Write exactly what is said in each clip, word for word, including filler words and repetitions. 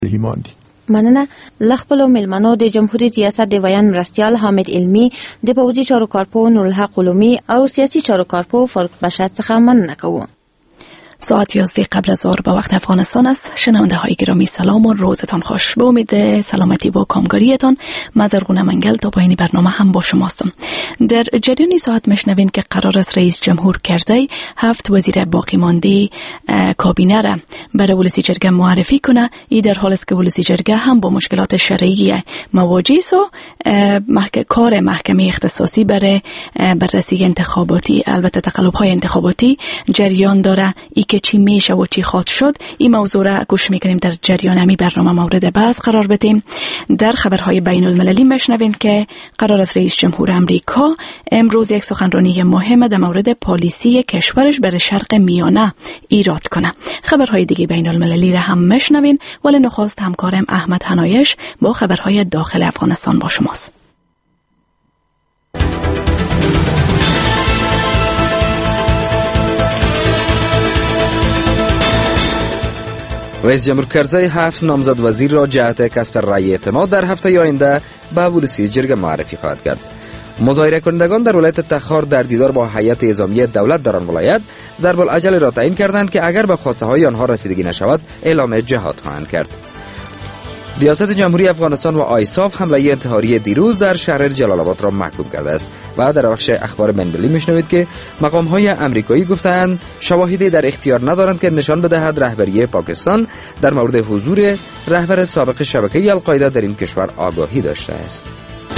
ایماندی. مننه. لخپلو ملمنو د جمهوریت ریاست د ویان مرستیال حامد علمی د پوځي چارو کارپو نورالحق علومی او سیاسی چارو کارپو فاروق بشر څخه مننه کوم. ساعت یازده قبل از ظهر به وقت افغانستان است. شنونده های گرامی سلام و روزتان خوش. به امید سلامتی و کامکاریتان من زرغونه منگل تا پایان برنامه هم با شماستم. در جریان ساعت مشنوین که قرار است رئیس جمهور کرزی هفت وزیر باقی مانده کابینه را برای ولسی جرگه معرفی کنه. این در حال است که ولسی جرگه هم با مشکلات شرعی مواجه است و محک... کار محکمه اختصاصی برای بررسی انتخاباتی، البته تقلب های انتخاباتی جریان داره. ای که چی میشه و چی خواهد شد این موضوع را گوش میکنیم در جریان همی برنامه مورد بحث قرار بدیم. در خبرهای بین المللی مشنویم که قرار است رئیس جمهور امریکا امروز یک سخنرانی مهم در مورد پالیسی کشورش برای شرق میانه ایراد کنه. خبرهای دیگه بین المللی را هم مشنوین، ولی نخست همکارم احمد حنایش با خبرهای داخل افغانستان با شماست. رئیس جمهور کرزی هفت نامزد وزیر را جهت کسب رأی اعتماد در هفته آینده به ولسی جرگه معرفی خواهد کرد. مظاهره کنندگان در ولایت تخار در دیدار با هیئت اعزامی دولت در آن ولایت ضرب الاجل را تعیین کردند که اگر به خواسته های آنها رسیدگی نشود اعلام جهاد خواهند کرد. ریاست جمهوری افغانستان و آیساف حمله انتحاری دیروز در شهر جلال آباد را محکوم کرده است و در بخش اخبار بین‌المللی میشنوید که مقام‌های آمریکایی گفتند شواهدی در اختیار ندارند که نشان بدهد رهبری پاکستان در مورد حضور رهبر سابق شبکه القاعده در این کشور آگاهی داشته است.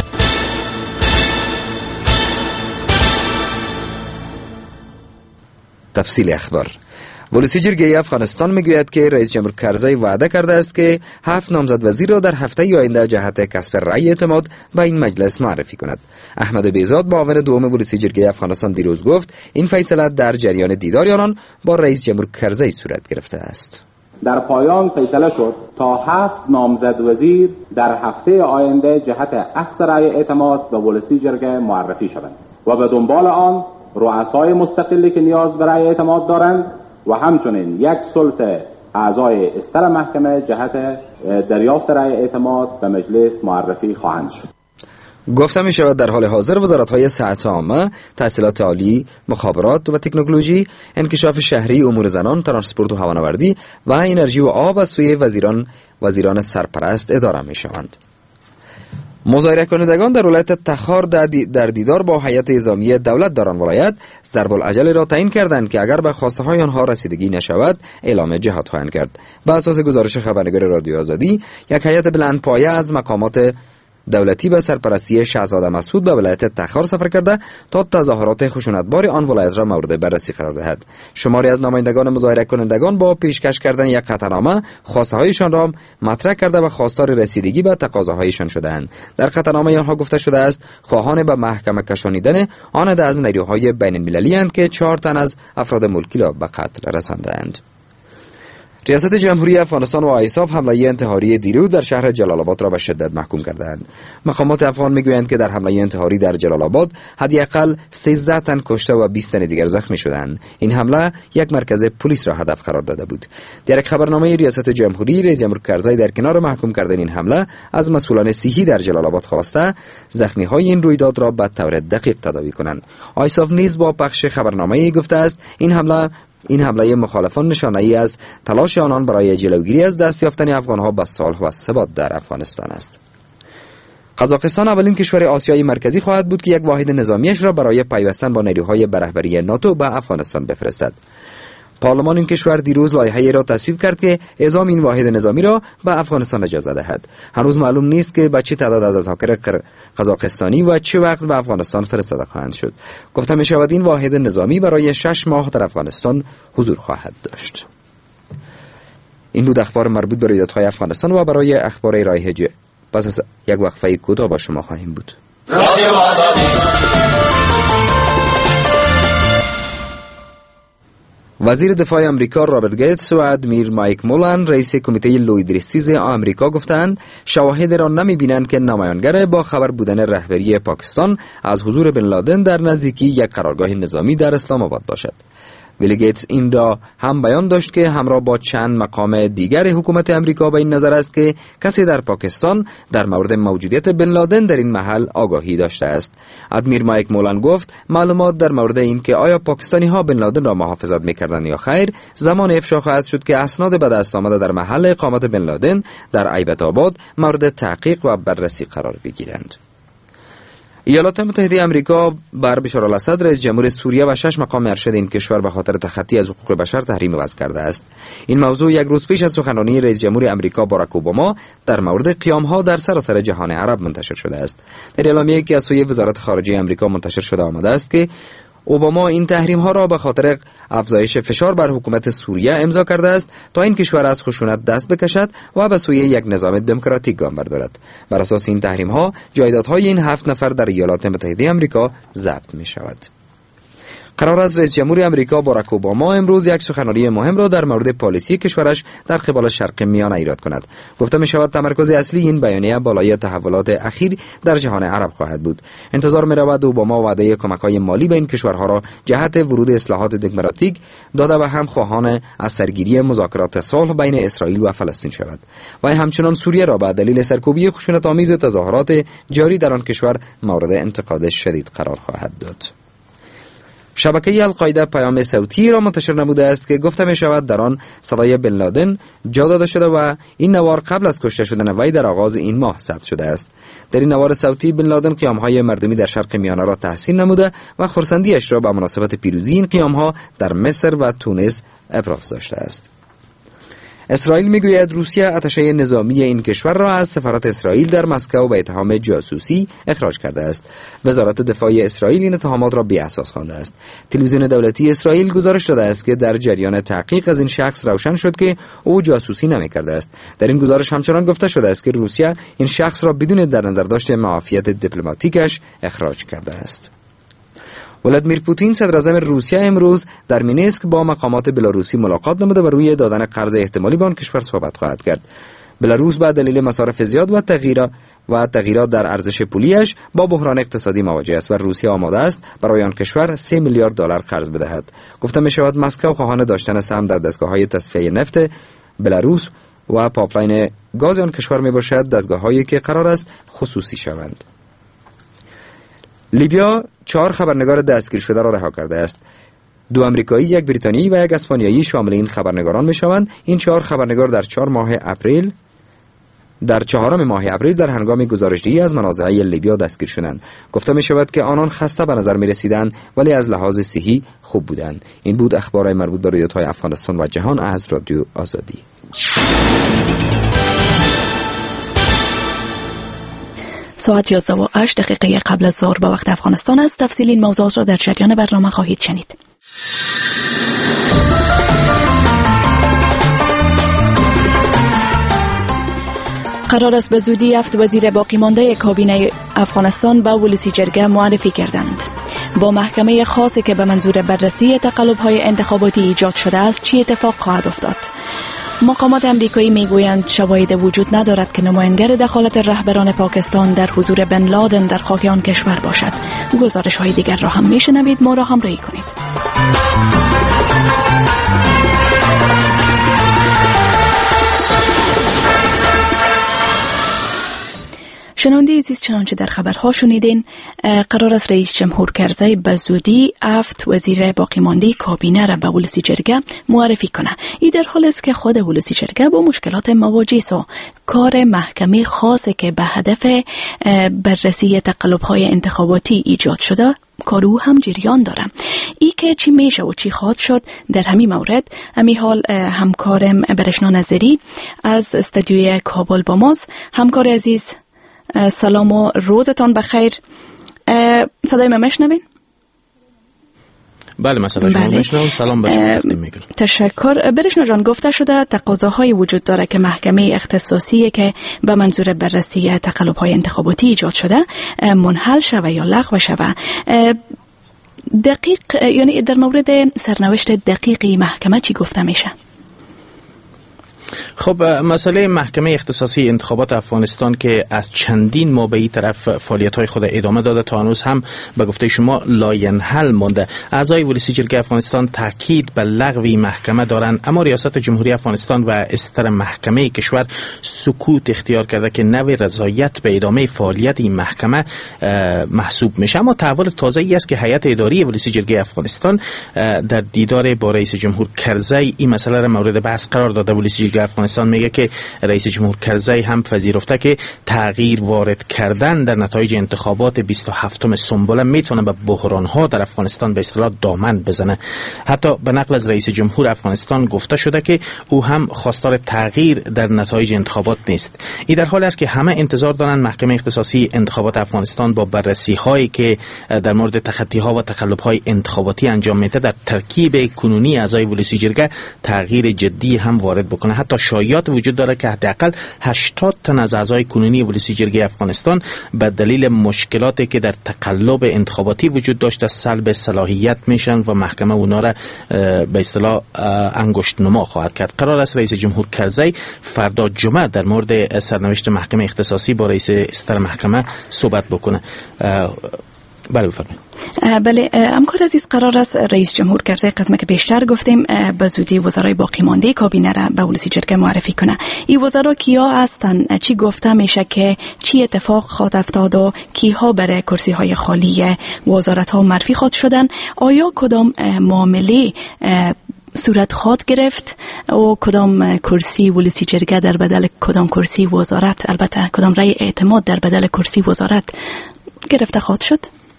تفصیل اخبار. ولسی جرگه افغانستان میگوید که رئیس جمهور کرزی وعده کرده است که هفت نامزد وزیر را در هفته آینده جهت کسب رأی اعتماد به این مجلس معرفی کند. احمد بیزاد معاون دوم ولسی جرگه افغانستان دیروز گفت این فیصله در جریان دیدار آنان با رئیس جمهور کرزی صورت گرفته است. در پایان فیصله شد تا هفت نامزد وزیر در هفته آینده جهت اخذ رأی اعتماد به ولسی جرگه معرفی شوند و به دنبال آن رؤسای مستقلی که نیاز به رأی اعتماد دارند و همچنین یک ثلث اعضای استر محکمه جهت دریافت رأی اعتماد به مجلس معرفی خواهند شد. گفته می شود در حال حاضر وزارت‌های صحت عامه، تحصیلات عالی، مخابرات و تکنولوژی، انکشاف شهری، امور زنان، ترانسپورت و هوانوردی و انرژی و آب از سوی وزیران وزیران سرپرست اداره می شوند. مظاهره کنندگان در ولایت تخار در دیدار با هیئت اعزامی دولت در آن ولایت ضرب الاجل را تعیین کردند که اگر به خواسته های آنها رسیدگی نشود اعلام جهاد خواهند کرد. بر اساس گزارش خبرنگار رادیو آزادی یک هیئت بلندپایه از مقامات دولتی به سرپرستی شاهزاده مسعود به ولایت تخار سفر کرده تا تظاهرات خشونتبار آن ولایت را مورد بررسی قرار دهد. شماری از نمایندگان مظاهره کنندگان با پیشکش کردن یک قطعنامه خواسته هایشان را مطرح کرده و خواستار رسیدگی به تقاضاهایشان شدند. در قطعنامه آنها گفته شده است خواهان به محکمه کشانیدن آن از نیروهای بین المللی اند که چهار تن از افراد ملکی را به قتل رساندند. ریاست جمهوری افغانستان و آیساف حمله انتحاری دیروز در شهر جلال آباد را به شدت محکوم کردند. مقامات افغان میگویند که در حمله انتحاری در جلال آباد حداقل سیزده تن کشته و بیست تن دیگر زخمی شدند. این حمله یک مرکز پلیس را هدف قرار داده بود. در یک خبرنامه ریاست جمهوری رئیس جمهور کرزی در کنار محکوم کردن این حمله از مسئولان صحی در جلال آباد خواسته زخمی های این رویداد را به طور دقیق تداوی کنند. آیساف نیز با پخش خبرنامه گفته است این حمله این حمله مخالفان نشانه‌ای از تلاش آنان برای جلوگیری از دست یافتن افغان‌ها به صلح و ثبات در افغانستان است. قزاقستان اولین کشور آسیای مرکزی خواهد بود که یک واحد نظامیش را برای پیوستن با نیروهای به رهبری ناتو به افغانستان بفرستد. پارلمان این کشور دیروز لایحه‌ای را تصویب کرد که اعزام این واحد نظامی را به افغانستان اجازه دهد. هنوز معلوم نیست که به چه تعداد از عساکر قزاقستانی و چه وقت به افغانستان فرستاده خواهند شد. گفته می شود این واحد نظامی برای شش ماه در افغانستان حضور خواهد داشت. این بود اخبار مربوط به رویدادهای افغانستان و برای اخبار رایحه پس از یک وقفه کوتاه با شما خواهیم بود. رادیو آزادی. وزیر دفاع آمریکا رابرت گیتس و ادمیر مایک مولن رئیس کمیته لویدریسیز آمریکا گفتند شواهد را نمی‌بینند که نمایانگر با خبر بودن رهبری پاکستان از حضور بن لادن در نزدیکی یک قرارگاه نظامی در اسلام آباد باشد. ویلی گیتس این را هم بیان داشت که همراه با چند مقام دیگر حکومت امریکا به این نظر است که کسی در پاکستان در مورد موجودیت بن لادن در این محل آگاهی داشته است. ادمیر مایک مولان گفت معلومات در مورد این که آیا پاکستانی ها بن لادن را محافظت می‌کردند یا خیر زمان افشا خواهد شد که اسناد به دست آمده در محل اقامت بن لادن در ایبت آباد مورد تحقیق و بررسی قرار بگیرند. ایالات متحده آمریکا بر بشار الاسد رئیس جمهور سوریه و شش مقام ارشد این کشور به خاطر تخطی از حقوق بشر تحریم وضع کرده است. این موضوع یک روز پیش از سخنرانی رئیس جمهور آمریکا باراک اوباما در مورد قیام‌ها در سراسر جهان عرب منتشر شده است. در اعلامیه‌ای که از سوی وزارت خارجه آمریکا منتشر شده آمده است که اوباما این تحریم ها را به خاطر افزایش فشار بر حکومت سوریه امضا کرده است تا این کشور از خشونت دست بکشد و به سوی یک نظام دموکراتیک گام بردارد. بر اساس این تحریم ها جایدادهای این هفت نفر در ایالات متحده آمریکا ضبط می شود. قرار است رئیس جمهور آمریکا باراک اوباما امروز یک سخنرانی مهم را در مورد پالیسی کشورش در قبال شرق میانه ایراد کند. گفته می شود تمرکز اصلی این بیانیه بالای تحولات اخیر در جهان عرب خواهد بود. انتظار می رود اوباما وعده کمک‌های مالی به این کشورها را جهت ورود اصلاحات دموکراتیک داده و هم خواهان از سرگیری مذاکرات صلح بین اسرائیل و فلسطین شود و همچنان سوریه را به دلیل سرکوبی خشونت‌آمیز تظاهرات جاری در آن کشور مورد انتقاد شدید قرار خواهد داد. شبکه القاعده پیام صوتی را منتشر نموده است که گفته می شود در آن صدای بن لادن جا داده شده و این نوار قبل از کشته شدن وی در آغاز این ماه ثبت شده است. در این نوار صوتی بن لادن قیام‌های مردمی در شرق میانه را تحسین نموده و خرسندیش را به مناسبت پیروزی این قیام‌ها در مصر و تونس ابراز داشته است. اسرائیل میگوید روسیه اتشه نظامی این کشور را از سفارت اسرائیل در مسکو به اتهام جاسوسی اخراج کرده است. وزارت دفاع اسرائیل این اتهامات را بی اساس خوانده است. تلویزیون دولتی اسرائیل گزارش داده است که در جریان تحقیق از این شخص روشن شد که او جاسوسی نمی‌کرده است. در این گزارش همچنان گفته شده است که روسیه این شخص را بدون در نظر داشتن معافیت دیپلماتیکش اخراج کرده است. ولادیمیر پوتین صدر اعظم روسیه امروز در مینسک با مقامات بلاروسی ملاقات نموده و روی دادن قرض احتمالی به آن کشور صحبت خواهد کرد. بلاروس به دلیل مصارف زیاد و تغییرات و تغییرات در ارزش پولیش با بحران اقتصادی مواجه است و روسیه آماده است برای آن کشور سه میلیارد دلار قرض بدهد. گفته می شود مسکو خواهان داشتن سهم در دستگاه‌های تصفیه نفت بلاروس و پایپلاین گاز آن کشور می باشد، دستگاه‌هایی که قرار است خصوصی شوند. لیبیا چهار خبرنگار دستگیر شده را رها کرده است. دو آمریکایی، یک بریتانیایی و یک اسپانیایی شامل این خبرنگاران میشوند. این چهار خبرنگار در چهار ماه اپریل در چهارم ماه اپریل در هنگام گزارشدهی از منازعه لیبیا دستگیر شدند. گفته می شود که آنان خسته به نظر می رسیدند ولی از لحاظ صحی خوب بودند. این بود اخبار مربوط به رویدادهای افغانستان و جهان از رادیو آزادی. ساعت یازده و هشت دقیقه قبل از ظهر به وقت افغانستان است. تفصیل این موضوعات را در جریان برنامه خواهید شنید. قرار است به زودی هفت وزیر باقی مانده کابینه افغانستان به ولسی جرگه معرفی کردند. با محکمه خاصی که به منظور بررسی تقلب‌های انتخاباتی ایجاد شده است چه اتفاق خواهد افتاد؟ مقامات امریکایی میگویند شواهد وجود ندارد که نماینگر دخالت رهبران پاکستان در حضور بن لادن در خاک آن کشور باشد. گزارش های دیگر را هم میشنوید، ما را همراهی کنید. شنونده عزیز، چنانچه در خبرها شنیدین، قرار است رئیس جمهور کرزی به زودی هفت وزیر باقی مانده کابینه را به ولسی جرگه معرفی کنه. این در حالی است که خود ولسی جرگه با مشکلات مواجه است و کار محکمه خاصی که به هدف بررسی تقلب‌های انتخاباتی ایجاد شده کارو هم جریان داره. ای که چی میشه و چی خواهد شد در همین مورد همی حال همکارم برشنا نظری از استودیوی کابل با ماست. همکار عزیز، سلام و روزتان بخیر. صدای من میشنوین؟ بله، مثلا شما بله. میشنوم. سلام به شما تقدیم میکنم. تشکر. برشنا جان، گفته شده تقاضاهای وجود داره که محکمه اختصاصی که به منظور بررسی تقلب‌های انتخاباتی ایجاد شده منحل شوه یا لغو شوه. دقیق، یعنی در مورد سرنوشت دقیقی محکمه چی گفته میشه؟ خب مسئله محکمه اختصاصی انتخابات افغانستان که از چندین ماه به این طرف فعالیت‌های خود ادامه داده، تا هنوز هم به گفته شما لاینحل مانده. اعضای ولسی جرگه افغانستان تاکید به لغو محکمه دارند، اما ریاست جمهوری افغانستان و استر محکمه کشور سکوت اختیار کرده که نوع رضایت به ادامه فعالیت این محکمه محسوب میشه. اما تحول تازه‌ای است که هیئت اداری ولسی جرگه افغانستان در دیدار با رئیس جمهور کرزی این مسئله را مورد بحث قرار داده. ولسی جرگه افغانستان میگه که رئیس جمهور کرزی هم پذیرفته که تغییر وارد کردن در نتایج انتخابات بیست و هفتم سنبله میتونه به بحران‌ها در افغانستان به اصطلاح دامن بزنه. حتی به نقل از رئیس جمهور افغانستان گفته شده که او هم خواستار تغییر در نتایج انتخابات نیست. این در حالی است که همه انتظار دارند محکمه اختصاصی انتخابات افغانستان با بررسی هایی که در مورد تخطی ها و تقلب های انتخاباتی انجام میده در ترکیب کنونی اعضای ولسی جرگه تغییر جدی هم وارد بکنه. حتی شایعات وجود داره که حداقل هشتاد تن از اعضای کنونی ولسی جرگه افغانستان به دلیل مشکلاتی که در تقلب انتخاباتی وجود داشته سلب صلاحیت میشن و محکمه اونا را به اصطلاح انگشت نما خواهد کرد. قرار است رئیس جمهور کرزی فردا جمعه در مورد سرنوشت محکمه اختصاصی با رئیس استر محکمه صحبت بکنه. بله بفرمایید. بله همکار عزیز، قرار است رئیس جمهور کرزی قسمه که بیشتر گفتیم به زودی وزرای باقی مانده کابینه را به ولسی جرگه معرفی کنه. این وزرا کیا هستند؟ چی گفته میشه که چی اتفاق خواهد افتاد و کیها برای کرسی های خالی وزارت ها معرفی خواهد شدن؟ آیا کدام معامله صورت خواهد گرفت و کدام کرسی ولسی جرگه در بدل کدام کرسی وزارت، البته کدام رأی اعتماد در بدل کرسی وزارت گرفته خواهد شد؟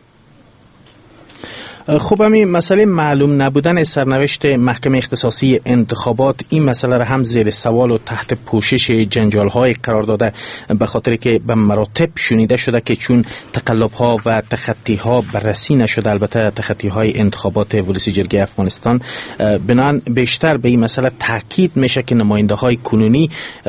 خب همین مسئله معلوم نبودن سرنوشت محکمه اختصاصی انتخابات این مسئله را هم زیر سوال و تحت پوشش جنجال‌های قرار داده، به خاطر که به مراتب شنیده شده که چون تقلب‌ها و تخطی‌ها بررسی نشده، البته تخطی‌های انتخابات ولسی جرگه افغانستان، بنابراین بیشتر به این مسئله تاکید میشه که نماینده‌های کنونی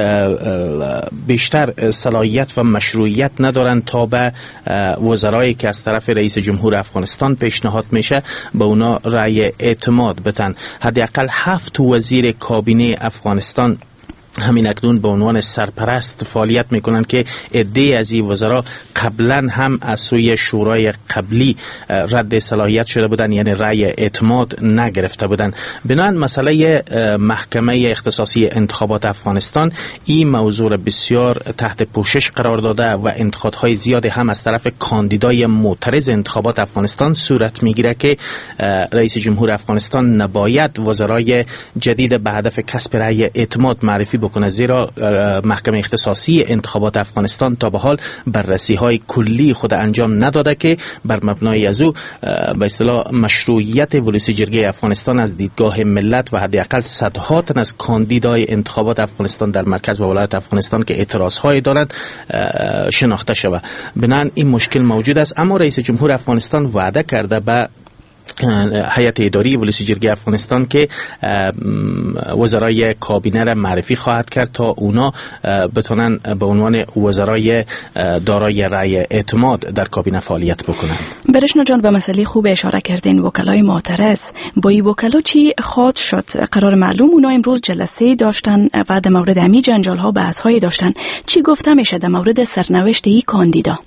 بیشتر صلاحیت و مشروعیت ندارند تا به وزرایی که از طرف رئیس جمهور افغانستان پیشنهاد میشه به اونا رأی اعتماد بتن. حداقل هفت وزیر کابینه افغانستان همین اکنون به عنوان سرپرست فعالیت میکنند که عده از این وزرا قبلا هم از سوی شورای قبلی رد صلاحیت شده بودند، یعنی رأی اعتماد نگرفته بودند. بنابراین مسئله محکمه اختصاصی انتخابات افغانستان این موضوع بسیار تحت پوشش قرار داده و انتقادهای زیاد هم از طرف کاندیدای معترض انتخابات افغانستان صورت میگیره که رئیس جمهور افغانستان نباید وزرای جدید به هدف کسب رأی اعتماد معرفی بکنه، زیرا محکمه اختصاصی انتخابات افغانستان تا به حال بررسی های کلی خود انجام نداده که بر مبنای از او به اصطلاح مشروعیت ولسی جرگه افغانستان از دیدگاه ملت و حداقل صدها تن از کاندیدای انتخابات افغانستان در مرکز و ولایت افغانستان که اعتراض های دارند شناخته شود. بنابراین این مشکل موجود است، اما رئیس جمهور افغانستان وعده کرده به هیئت اداری ولسی جرگه افغانستان که وزرای کابینه را معرفی خواهد کرد تا اونا بتونن به عنوان وزرای دارای رأی اعتماد در کابینه فعالیت بکنن. برشنا جان به مسئله خوب اشاره کردین، وکلای معترض با این وکلا چی خواهد شد؟ قرار معلوم اونا امروز جلسه داشتن و در مورد همی جنجال ها بحث های داشتن. چی گفته میشه در مورد سرنوشت این کاندیدا؟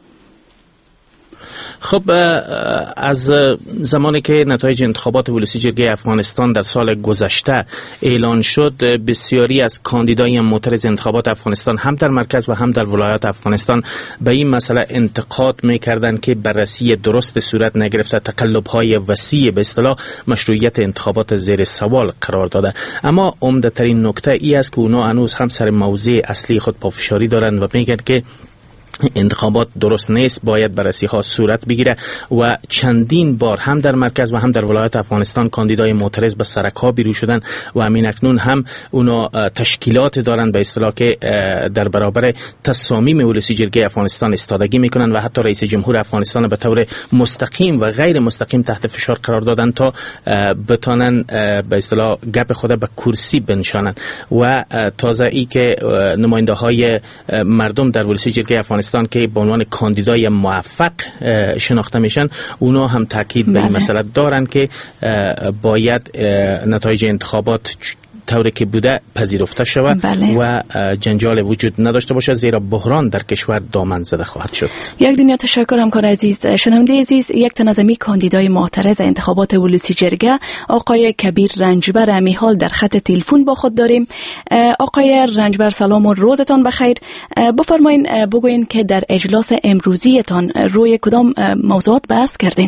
خب از زمانی که نتایج انتخابات ولسی جرگه افغانستان در سال گذشته اعلان شد، بسیاری از کاندیدای معترض انتخابات افغانستان هم در مرکز و هم در ولایات افغانستان به این مسئله انتقاد می‌کردند که بررسی درست صورت نگرفته، تقلب‌های وسیع به اصطلاح مشروعیت انتخابات زیر سوال قرار داده. اما عمده‌ترین نکته ای است که اونا هنوز هم سر موضوع اصلی خود پافشاری دارند و میگن که انتخابات درست نیست، باید بررسی ها صورت بگیره و چندین بار هم در مرکز و هم در ولایت افغانستان کاندیدای معترض به سرک ها بیرون شدن و همین اکنون هم اونا تشکیلات دارن به اصطلاح که در برابر تصامیم ولسی جرگه افغانستان استادگی میکنن و حتی رئیس جمهور افغانستان به طور مستقیم و غیر مستقیم تحت فشار قرار دادن تا بتانن به اصطلاح گپ خود به کرسی بنشانن. و تازه ای که نماینده های مردم در ولسی جرگه افغانستان که به عنوان کاندیدای موفق شناخته میشن، اونا هم تاکید به این مسئله دارن که باید نتایج انتخابات طوری که بوده پذیرفته شود بله. و جنجال وجود نداشته باشه، زیرا بحران در کشور دامن زده خواهد شد. یک دنیا تشکر همکار عزیز. شنونده عزیز، یک تن از امی کاندیدای معترض انتخابات ولسی جرگه آقای کبیر رنجبر امی حال در خط تلفن با خود داریم. آقای رنجبر سلام و روزتان بخیر. بفرمایین بگوین که در اجلاس امروزیتان روی کدام موضوعات بحث کردین؟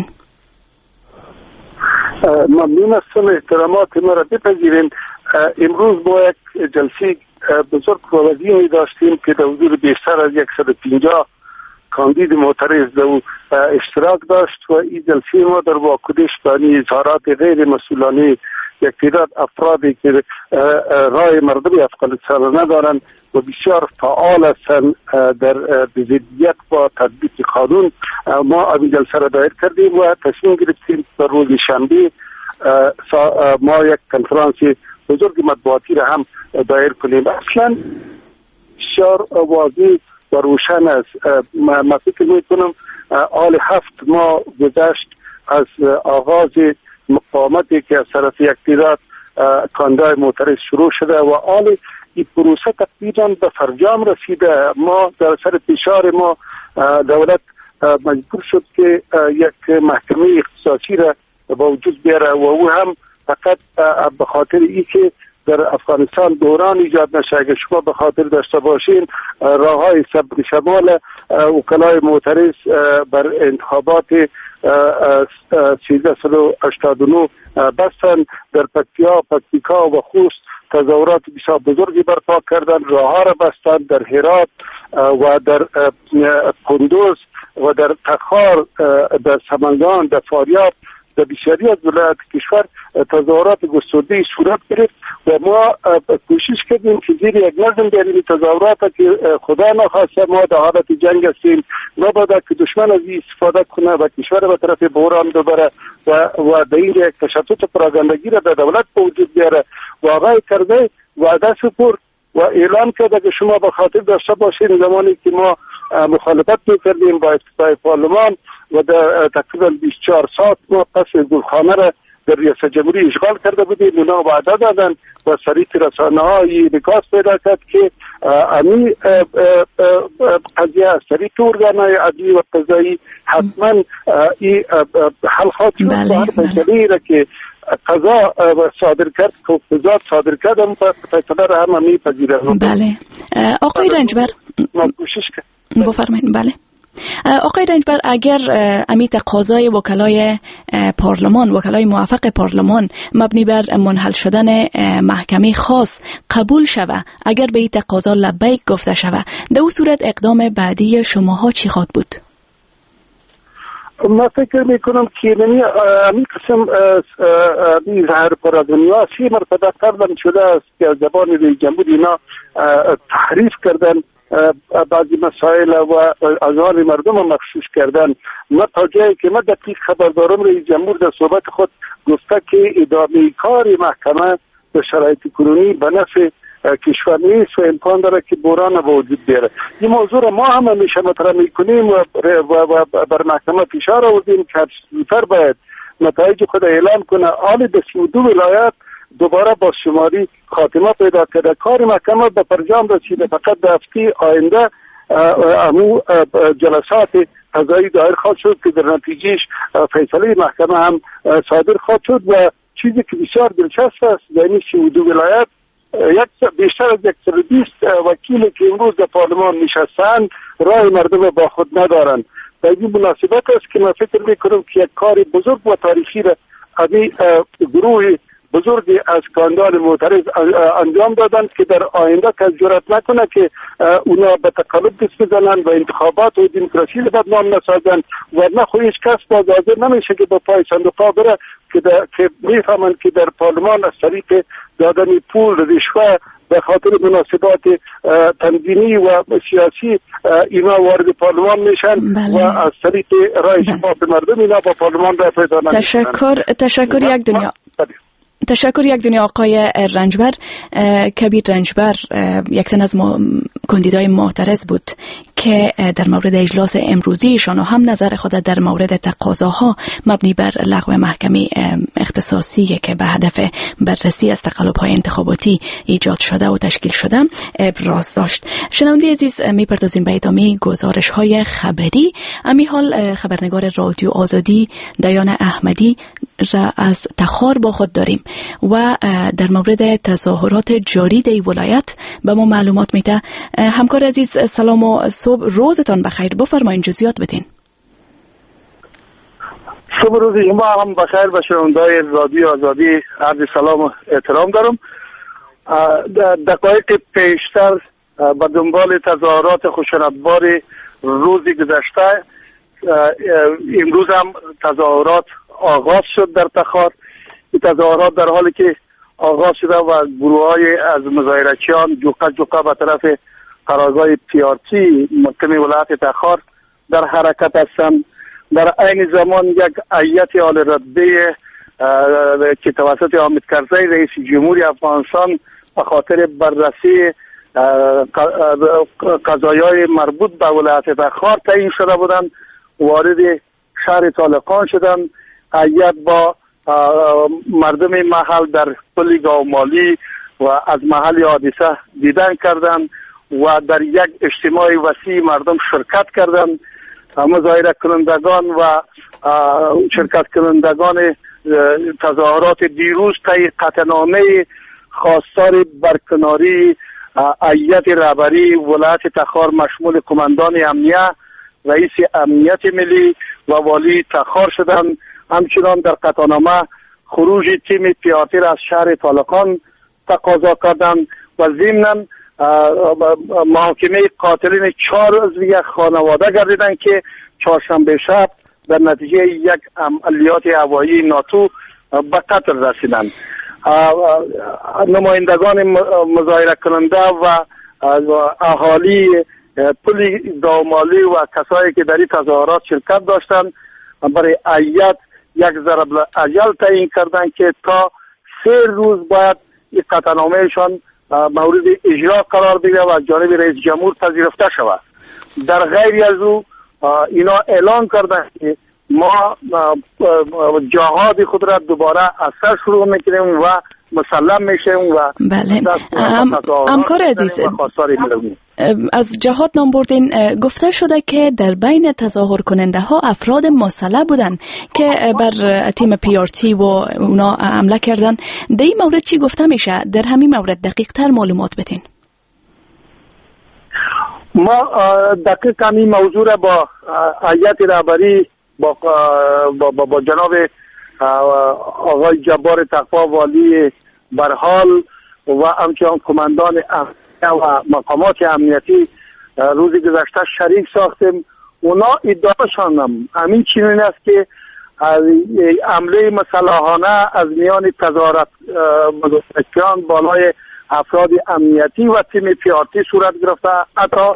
ممنون هستم، احترامات ما را بپذیرین. امروز ما یک جلسه بزرگ و وزینی داشتیم که در حضور بیشتر از صد و پنجاه کاندید معترض در اشتراک داشت و این جلسه ما در واکنش به اظهارات غیر مسئولانه یک تعداد افرادی که رای مردم افغانستان ندارند و بسیار فعال هستند در ضدیت با تطبیق قانون، ما این جلسه را دایر کردیم و تصمیم گرفتیم در روز شنبه ما یک کنفرانس بزرگ مطبوعاتی را هم دایر کنیم. اصلا بسیار واضح و روشن است. من فکر میکنم آل هفت ماه گذشت از آغاز مقاومتی که از طرف یک تعداد کاندیدای معترض شروع شده و آل این پروسه تقریبا به فرجام رسیده. ما در سر فشار ما دولت مجبور شد که یک محکمه اختصاصی را با وجود بیاره و او هم فقط به خاطر ای که در افغانستان دوران ایجاد نشه. اگر شما به خاطر داشته باشین راههای شمال وکلای معترض بر انتخابات سیزده و هشتاد و نه بستن، در پکتیا، پکتیکا و خوست تظاهرات بسیار بزرگی برپا کردن، راهها را بستن در هرات و در کندوز و در تخار، در سمنگان، در فاریاب، در بسیاری از ولایات کشور تظاهرات گسترده صورت گرفت و ما کوشش کردیم که زیر یک نظم بیاریم تظاهرات که خدا نخواسته ما در حالت جنگ هستیم، نباید که دشمن از این استفاده کنه و کشور به طرف بحران ببره و و در این یک تشتت پروپاگاندگی را در دولت به وجود بیاره. و آقای کرزی وعده سپرد و اعلام کرد که شما به خاطر داشته باشین زمانی که ما مخالفت میکردیم با افتتاح پارلمان و در تقریبا بیست و چهار ساعت ما پس گلخانه را در ریاست جمهوری اشغال کرده بودیم، اونا وعده دادن و سریع رسانه های نکات پیدا کرد که امی قضیه سریع ارگانهای عدلی و قضایی حتما این حل خواهد شد. بله، هر فیصله را که قضا صادر کرد که قضا صادر کرد هم فیصله را هم میپذیره. بله آقای رنجبر ما کوشش کرد. بفرمایید. بله آقای رنجبر، اگر امی تقاضای وکلای پارلمان، وکلای موافق پارلمان مبنی بر منحل شدن محکمه خاص قبول شوه، اگر به این تقاضا لبیک گفته شوه، در اون صورت اقدام بعدی شماها چی خواهد بود؟ من فکر میکنم که نمی امی قسم ظاهر پر از دنیا سی مرتبه قبلا شده است که از زبان رئیس جمهور اینا تحریف کردن بعضی مسائل و از آن مردم هم مخشوش کردن. من تا جایی که من دقیق خبر دارم رئیس جمهور در صحبت خود گفته که ادامه کار محکمه به شرایط کنونی به نفع کشور نیست و امکان داره که بحران به وجود بیاره. این موضوع را ما هم همیشه مطرح میکنیم و, و, و بر محکمه فشار آوردیم که زودتر باید نتایج خود اعلام کنه. آل به سی و دو ولایت دوباره با شماری خاتمه پیدا کرده. کار محکمه به فرجام رسیده. فقط در هفته آینده امو جلسات قضایی دایر خواهد شد که در نتیجهش فیصله محکمه هم صادر خواهد شد و چیزی که بسیار دلچسب است یعنی سی و دو ولایت یک بیشتر از صد و بیست وکیلی که امروز در پارلمان نشستند رای مردم با خود ندارند. در این مناسبت است که من فکر میکنم که یک کار بزرگ و تاریخی را این گروه بزرگی از کاندیدان معترض انجام دادند که در آینده کس جرأت نکنه که اونا به تقلب دست بزنن و انتخابات و دموکراسی رو بدنام نسازن و نه خو هیچ کس باز حاضر نمیشه که با پای صندوق بره که که میفهمند که در پارلمان از طریق دادن پول رشوه به خاطر مناسبات تنظیمی و سیاسی اینا وارد پارلمان میشن. بله. و از طریق رای شفاف مردم اینا با پارلمان را پیدا نمیشن. تشکر تشکر یک دنیا. تشکر یک دنیا آقای رنجبر. کبیر رنجبر یک تن از کاندیدای معترض بود که در مورد اجلاس امروزیشان و هم نظر خود در مورد تقاضاها مبنی بر لغو محکمه اختصاصی که به هدف بررسی از تقلب‌های انتخاباتی ایجاد شده و تشکیل شده ابراز داشت. شنونده عزیز، میپردازیم به ادامه گزارش‌های خبری. امی حال خبرنگار رادیو آزادی دیان احمدی را از تخار با خود داریم و در مورد تظاهرات جاری در ولایت به ما معلومات میده. همکار عزیز سلام و صبح روزتان بخیر، بفرمایید جزئیات بدین. صبح روز شما هم بخیر باشه. شنوندای رادیو آزادی عرض سلام و احترام دارم. دقایق پیشتر به دنبال تظاهرات خشونتبار روزی گذشته، امروز هم تظاهرات آغاز شد در تخار. این تظاهرات در حالی که آغاز شده و گروه های از مظاهرچیان جوقه جوقه به طرف قرارگاه پیارتی محکمه ولایت تخار در حرکت هستند. در عین زمان یک هیئت عالی رتبه که توسط حامد کرزی رئیس جمهوری افغانستان به خاطر بررسی قضایای مربوط به ولایت تخار تعیین شده بودند وارد شهر طالقان شدند. هیئت با مردم محل در پل گاومالی و از محل حادثه دیدن کردند و در یک اجتماع وسیع مردم شرکت کردند. مظاهره کنندگان و شرکت کنندگان تظاهرات دیروز طی قطعنامه خواستار برکناری هیئت رهبری ولایت تخار مشمول قماندان امنیه، رئیس امنیت ملی و والی تخار شدند. همچنان در قطعنامه خروج تیم پیاتی از شهر طالقان تقاضا کردند و ضمناً محاکمه قاتلین چهار عضو یک خانواده گردیدند که چهارشنبه شب در نتیجه یک عملیات هوایی ناتو به قتل رسیدند. نمایندگان مظاهره کننده و اهالی پل گاومالی و کسایی که در این تظاهرات شرکت داشتند برای هیئت یک ضرب الاجل تعیین کردند که تا سه روز باید این قطعنامهشان مورد اجرا قرار بگیره و از جانب رئیس جمهور پذیرفته شود. در غیر از او اینا اعلان کردند که ما جهاد خود را دوباره از سر شروع میکنیم و مسلم میشیم و بله. همکار عزیز، از جهاد نام بردین. گفته شده که در بین تظاهر کننده ها افراد مسلح بودن که بر تیم پی آر تی و اونا حمله کردن. در این مورد چی گفته میشه؟ در همین مورد دقیق تر معلومات بدین. ما دقیق همین موضوع را با هیئت رهبری با, با, با, با جناب آقای جبار تقوا والی برحال و همچنان کماندان و مقامات امنیتی روز گذشته شریک ساختیم. اونا ادعاشان هم همین چنین است که حمله مسلحانه از میان تظاهرات مظاهرچیان بالای افراد امنیتی و تیم پیارتی صورت گرفته. حتی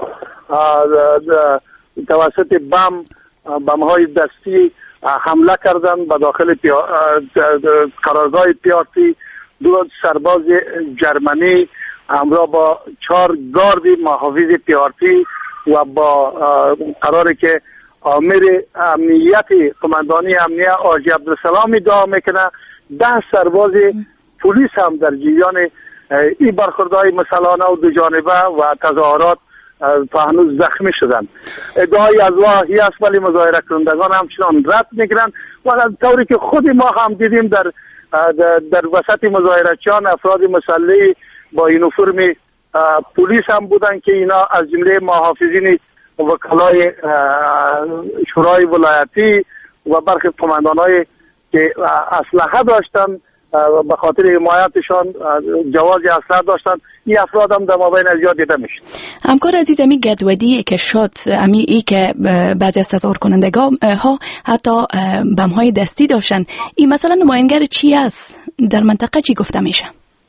توسط بم بم‌های دستی حمله کردند به داخل پیا... قرارگاه پیارتی. دو سرباز جرمنی همراه با چهار گارد محافظ پیارتی و با قراری که آمر امنیت قماندانی امنیه آجی عبدالسلام ادعا میکنه ده سرباز پلیس هم در جریان این برخوردهای مسلحانه و دو جانبه و تظاهرات تا هنوز زخمی شدند. ادعای از واهی است ولی مظاهره کنندگان همچنان رد میگیرند و طوری که خود ما هم دیدیم در در وسط مظاهرچیان افراد مسلح با یونیفرم پلیس هم بودند که اینا از جمله محافظین وکلای شورای ولایتی و برخی قماندانای که اسلحه داشتند به خاطر حمایتشان جواز اسلحه داشتن، این افراد هم در مابین از دیده میشه. همکار عزیز، امی گدودی که شد، امی ای که بعضی از تظاهر کنندگان ها حتی بم های دستی داشتن، این مثلا نماینگر چی است؟ در منطقه چی گفته میشه؟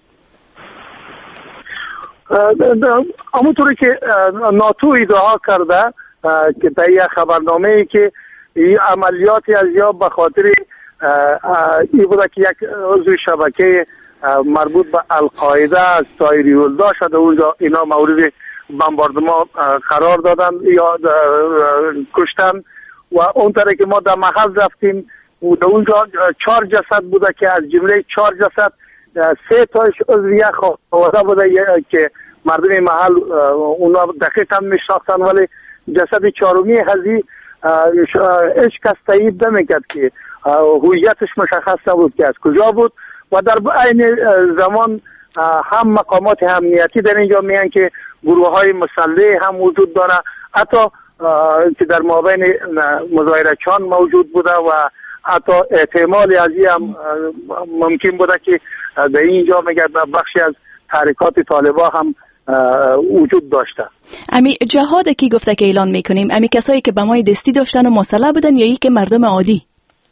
همونطوری که ناتو ادعا کرده که در این خبرنامه ای که این عملیاتی از یا به خاطر این بوده که یک عضو شبکه مربوط به القاعده از تایریولدا شده اونجا اینا مورد بمباردمان قرار دادن یا کشتن. و اون طرح که ما در محل رفتیم و در اونجا چهار جسد بوده که از جمله چهار جسد سه تاش عضویه خانواده بوده که مردم محل اونا دقیق هم میشناختن، ولی جسد چهارمی هزی هیچ کس تایید نمیکرد که هویتش مشخص نبود که از کجا بود. و در عین زمان هم مقامات امنیتی در اینجا میان که گروه های مسلح هم وجود داره، حتی که در مابین مظاهره‌چیان موجود بوده و حتی احتمال از این هم ممکن بوده که در اینجا میگه بخشی از تحریکات طالبان هم وجود داشته. امی جهاد کی گفته که اعلان میکنیم؟ امی کسایی که بمای دستی داشتن و مسلح بودن یا ای که مردم عادی؟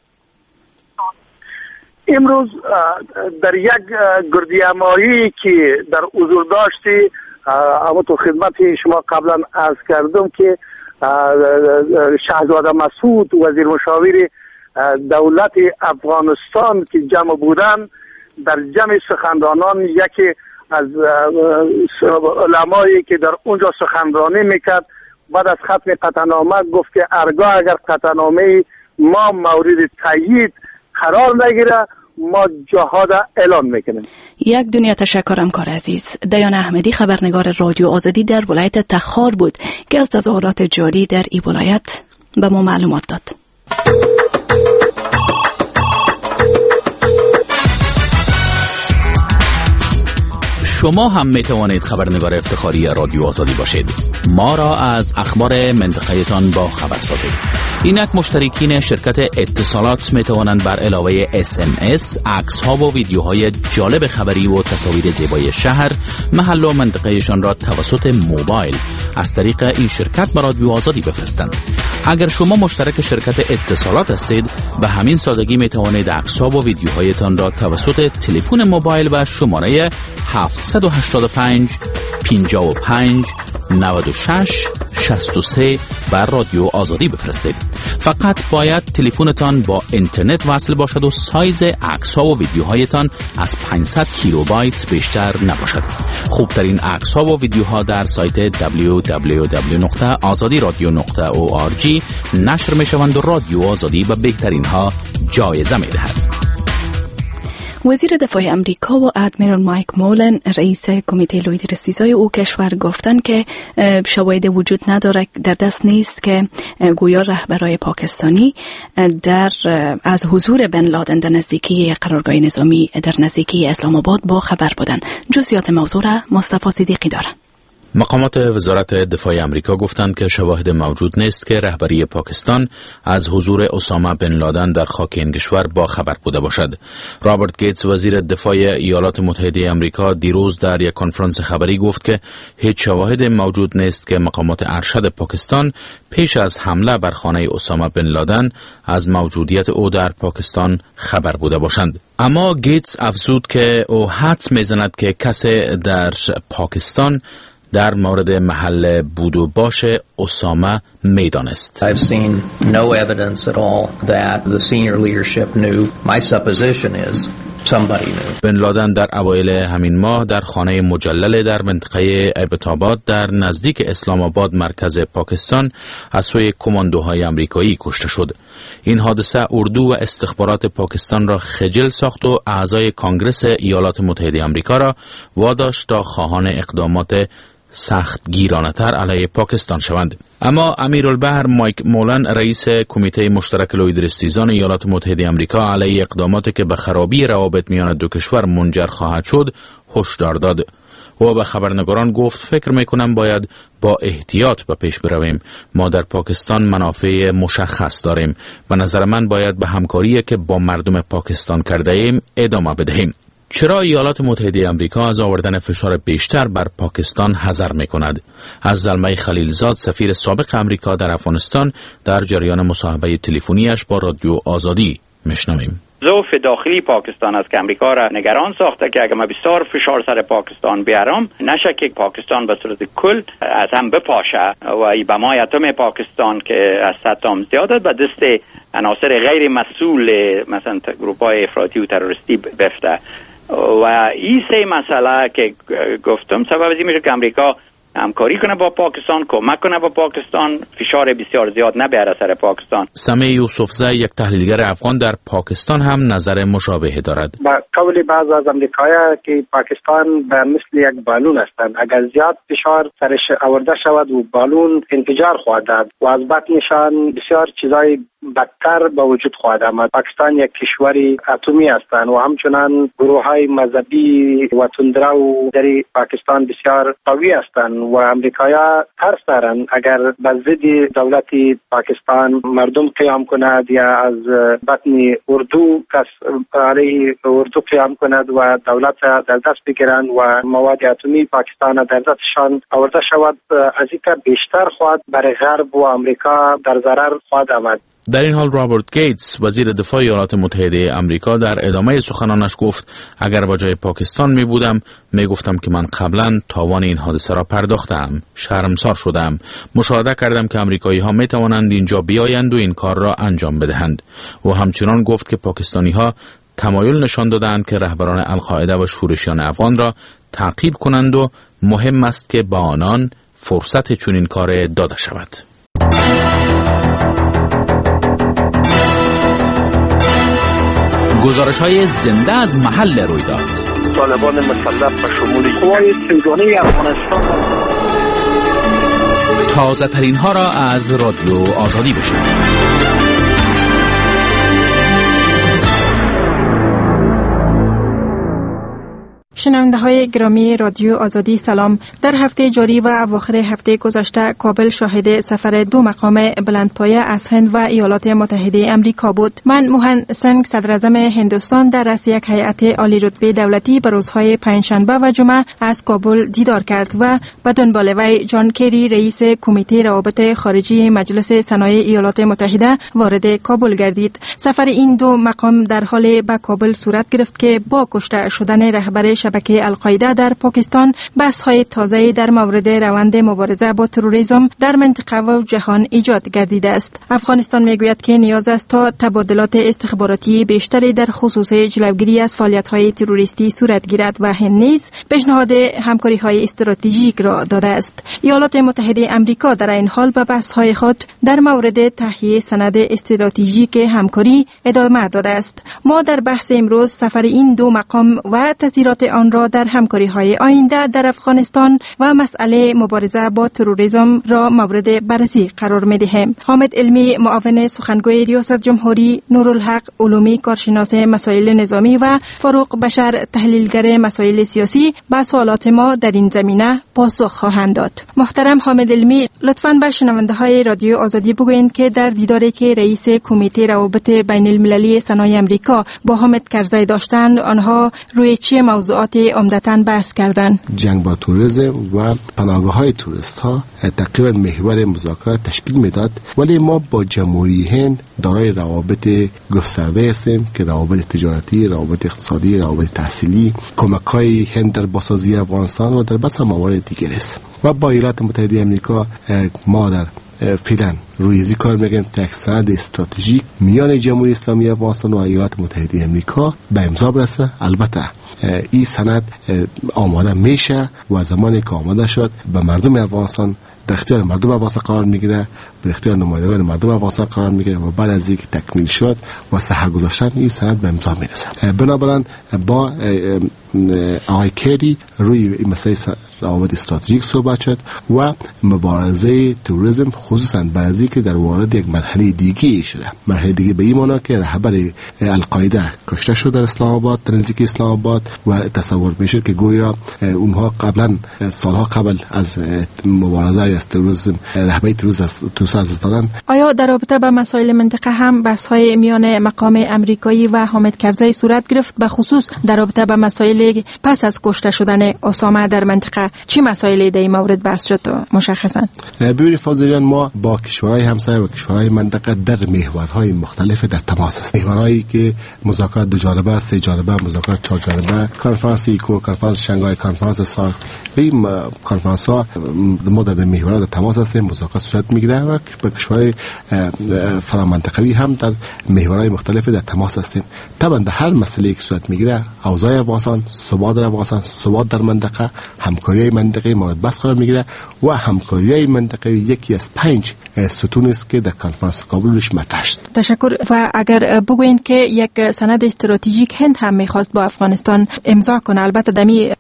امروز در یک گردیمایی که در حضور داشتی، اما تو خدمت شما قبلا عرض کردم که شهزاده مسعود وزیر مشاور دولت افغانستان که جمع بودن، در جمع سخنرانان یکی از علمایی که در اونجا سخنرانی میکرد بعد از ختم قطعنامه گفت که هرگاه اگر قطعنامه ما مورد تایید قرار نگیره ما جهاد اعلان میکنیم. یک دنیا تشکر همکار عزیز. دیان احمدی خبرنگار رادیو آزادی در ولایت تخار بود که از تظاهرات جاری در این ولایت به ما معلومات داد. شما هم می توانید خبرنگار افتخاری رادیو آزادی باشید. ما را از اخبار منطقه تان با خبر سازید. اینک مشترکین شرکت اتصالات می توانند بر علاوه اس ام اس، عکس ها و ویدیوهای جالب خبری و تصاویر زیبای شهر، محل و منطقهشان را توسط موبایل از طریق این شرکت به رادیو آزادی بفرستند. اگر شما مشترک شرکت اتصالات هستید، به همین سادگی می توانید عکس ها و ویدیوهایتان را توسط تلفن موبایل و شماره هفت هشت پنج پنجاه و پنج نود و شش شصت و سه بر رادیو آزادی بفرستید. فقط باید تلفنتان با اینترنت وصل باشد و سایز عکس‌ها و ویدیوهایتان از پانصد کیلوبایت بیشتر نباشد. خوبترین عکس‌ها و ویدیوها در سایت دبلیو دبلیو دبلیو نقطه آزادی رادیو نقطه او آر جی نشر می‌شوند و رادیو آزادی به بهترین ها جایزه می‌دهد. وزیر دفاع امریکا و ادمیرال مایک مولن رئیس کمیته لوی در استیزای او کشور گفتند که شواهد وجود نداره، در دست نیست که گویا رهبرای پاکستانی در از حضور بن لادن در نزدیکی قرارگاه نظامی در نزدیکی اسلام آباد با خبر بودند. جزئیات موضوع را مصطفی صدیقی دارد. مقامات وزارت دفاع امریکا گفتند که شواهد موجود نیست که رهبری پاکستان از حضور اسامه بن لادن در خاک این کشور با خبر بوده باشد. رابرت گیتس وزیر دفاع ایالات متحده امریکا دیروز در یک کنفرانس خبری گفت که هیچ شواهد موجود نیست که مقامات ارشد پاکستان پیش از حمله بر خانه اسامه بن لادن از موجودیت او در پاکستان خبر بوده باشند. اما گیتس افزود که او حدس میزند که کسی در پاکستان در مورد محل بود و باش اسامه میدانست. I've seen no evidence at all that the senior leadership knew. My supposition is somebody knew. بن لادن در اوایل همین ماه در خانه مجلل در منطقه ایبت‌آباد در نزدیک اسلام آباد مرکز پاکستان از سوی کماندوهای امریکایی کشته شد. این حادثه اردو و استخبارات پاکستان را خجل ساخت و اعضای کانگرس ایالات متحده امریکا را واداشت تا خواهان اقدامات سخت گیرانه‌تر علیه پاکستان شوند. اما امیرالبحر مایک مولن رئیس کمیته مشترک لویدرستیزان ایالات متحده امریکا علیه اقداماتی که به خرابی روابط میان دو کشور منجر خواهد شد هشدار داد. او به خبرنگاران گفت فکر میکنم باید با احتیاط به پیش برویم. ما در پاکستان منافع مشخص داریم. به نظر من باید به همکاری که با مردم پاکستان کرده ایم ادامه بدهیم. چرا ایالات متحده امریکا از آوردن فشار بیشتر بر پاکستان حذر می‌کند؟ از زلمه خلیلزاد سفیر سابق امریکا در افغانستان در جریان مصاحبه تلفنیش با رادیو آزادی میشنویم. ضعف داخلی پاکستان است که امریکا را نگران ساخته که اگر ما بسیار فشار سر پاکستان بیارم نشه که پاکستان به صورت کل از هم بپاشه و ای بمای اتم پاکستان که از صدام زیاده به دست عناصر غیر مسئول مثلا گروپ‌های افراطی و تروریستی بفته. و این سه مسئله که گفتم سبب از این میشه که امریکا همکاری کنه با پاکستان، کمک کنه با پاکستان، فشار بسیار زیاد نبره سر پاکستان. سمیع یوسفزی یک تحلیلگر افغان در پاکستان هم نظر مشابه دارد. با قول بعض از امریکایی‌ها که پاکستان به مثل یک بالون هستند، اگر زیاد فشار سرش آورده شود و بالون انفجار خواهد داد و از بطنشان بسیار چیزای بدتر به وجود خواهد آمد. پاکستان یک کشوری اتمی هستند و همچنان گروه‌های مذهبی و تندرو در پاکستان بسیار قوی هستند و امریکایی‌ها ترس دارند اگر به ضد دولت پاکستان مردم قیام کند یا از بطن اردو کس علیه اردو قیام کند و دولت در دست بگیرند و مواد اتمی پاکستان در دستشان آورده شود، از اینکه بیشتر خواهد برای غرب و امریکا در ضرر خواهد آمد. در این حال رابرت گیتس وزیر دفاع ایالات متحده آمریکا در ادامه سخنانش گفت اگر با جای پاکستان می بودم می گفتم که من قبلا تاوان این حادثه را پرداختم، شرمسار شدم، مشاهده کردم که آمریکایی ها می توانند اینجا بیایند و این کار را انجام بدهند. و همچنان گفت که پاکستانی ها تمایل نشان دادند که رهبران القاعده و شورشیان افغان را تعقیب کنند و مهم است که با آنان فرصت چنین کار داده شود. گزارش های زنده از محل رویداد. طالبان مسلح به شمول قوای سیگانی افغانستان تازه ترین ها را از رادیو آزادی بشنوید. شنونده های گرامی رادیو آزادی سلام. در هفته جاری و اواخر هفته گذشته کابل شاهد سفر دو مقام بلندپایه از هند و ایالات متحده امریکا بود. من موهن سنگ صدر اعظم هندوستان در رأس یک هیئت عالی رتبه دولتی به روزهای پنجشنبه و جمعه از کابل دیدار کرد و به دنبال وی جان کری رئیس کمیته روابط خارجی مجلس صنایع ایالات متحده وارد کابل گردید. سفر این دو مقام در حال به کابل صورت گرفت که با کشته شدن رهبر شبکه القاعده در پاکستان بحث‌های تازه‌ای در مورد روند مبارزه با تروریسم در منطقه و جهان ایجاد گردیده است. افغانستان میگوید که نیاز است تا تبادلات استخباراتی بیشتری در خصوص جلوگیری از فعالیت‌های تروریستی صورت گیرد و هند نیز پیشنهاد همکاری‌های استراتژیک را داده است. ایالات متحده آمریکا در این حال به بحث‌های خود در مورد تهیه سند استراتژیک همکاری ادامه داده است. ما در بحث امروز سفر این دو مقام و تاثیرات آن را در همکاری‌های آینده در افغانستان و مسئله مبارزه با تروریسم را مورد بررسی قرار می‌دهیم. حامد علمی معاون سخنگوی ریاست جمهوری، نورالحق علومی کارشناس مسائل نظامی و فاروق بشر تحلیلگر مسائل سیاسی به سوالات ما در این زمینه پاسخ خواهند داد. محترم حامد علمی، لطفاً به شنونده‌های رادیو آزادی بگویید که در دیداری که رئیس کمیته روابط بین المللی صنایع آمریکا با حامد کرزی داشتند، آنها روی چه موضوعات عمدتاً بحث کردند؟ جنگ با توریسم و پناهگاه‌های توریست ها تقریبا محور مذاکرات تشکیل میداد، ولی ما با جمهوری هند دارای روابط گسترده هستیم که روابط تجارتی، روابط اقتصادی، روابط تحصیلی، کمک‌های هند در بازسازی افغانستان و در بسیار موارد دیگر است. و با ایالات متحده آمریکا ما در فعلا روی ازی کار میگیم که یک سند استراتژیک میان جمهوری اسلامی افغانستان و ایالات متحده آمریکا به امضا برسه. البته این سند آماده میشه و زمانی که آماده شد به مردم افغانستان در اختیار مردم افغانستان قرار میگیره، به اختیار نمایندگان مردم افغانستان قرار میگیره و بعد از اینکه تکمیل شد و صحت گذاشتن این سند به امضا میرسه. بنابراین با آقای کری روی این مسئله روابط استراتژیک صحبت شد و مبارزه تروریسم خصوصا بعضی که در وارد یک مرحله دیگه شده. مرحله دیگه به این معنی که رهبر القاعده کشته شد در اسلام آباد، در نزدیکی اسلام آباد و تصور میشه که گویا اونها قبلا سالها قبل از مبارزه از تروریسم رهبری تروریسم از دادن. آیا در رابطه با مسائل منطقه هم بحث‌های میان مقام امریکایی و حامد کرزی صورت گرفت؟ به خصوص در رابطه با مسائل پس از کشته شدن اسامه در منطقه چی مسائلی در این مورد بحث شد مشخصا؟ ببینید فاضل جان، ما با کشورهای همسایه و کشورهای منطقه در محورهای مختلف در تماس هستیم. محورهایی که مذاکرات دو جانبه است، سه جانبه، مذاکرات چهار جانبه، کنفرانس ایکو، کنفرانس شنگهای، کنفرانس ساک، این کنفرانس ها ما در محورات در تماس هستیم، مذاکرات صورت میگیره و و با کشورهای فرامنطقوی هم در محورهای مختلف در تماس هستیم. طبعا در هر مسئله که صورت میگیره اوضاع افغانستان، ثبات در افغانستان، ثبات در منطقه، همکاری منطقه‌ای مورد بحث قرار میگیره و همکاری منطقه‌ای یکی از پنج ستون است که در کنفرانس کابل روش مطرح شد. تشکر. و اگر بگوین که یک سند استراتژیک هند هم میخواست با افغانستان امضا کنه، البته دمی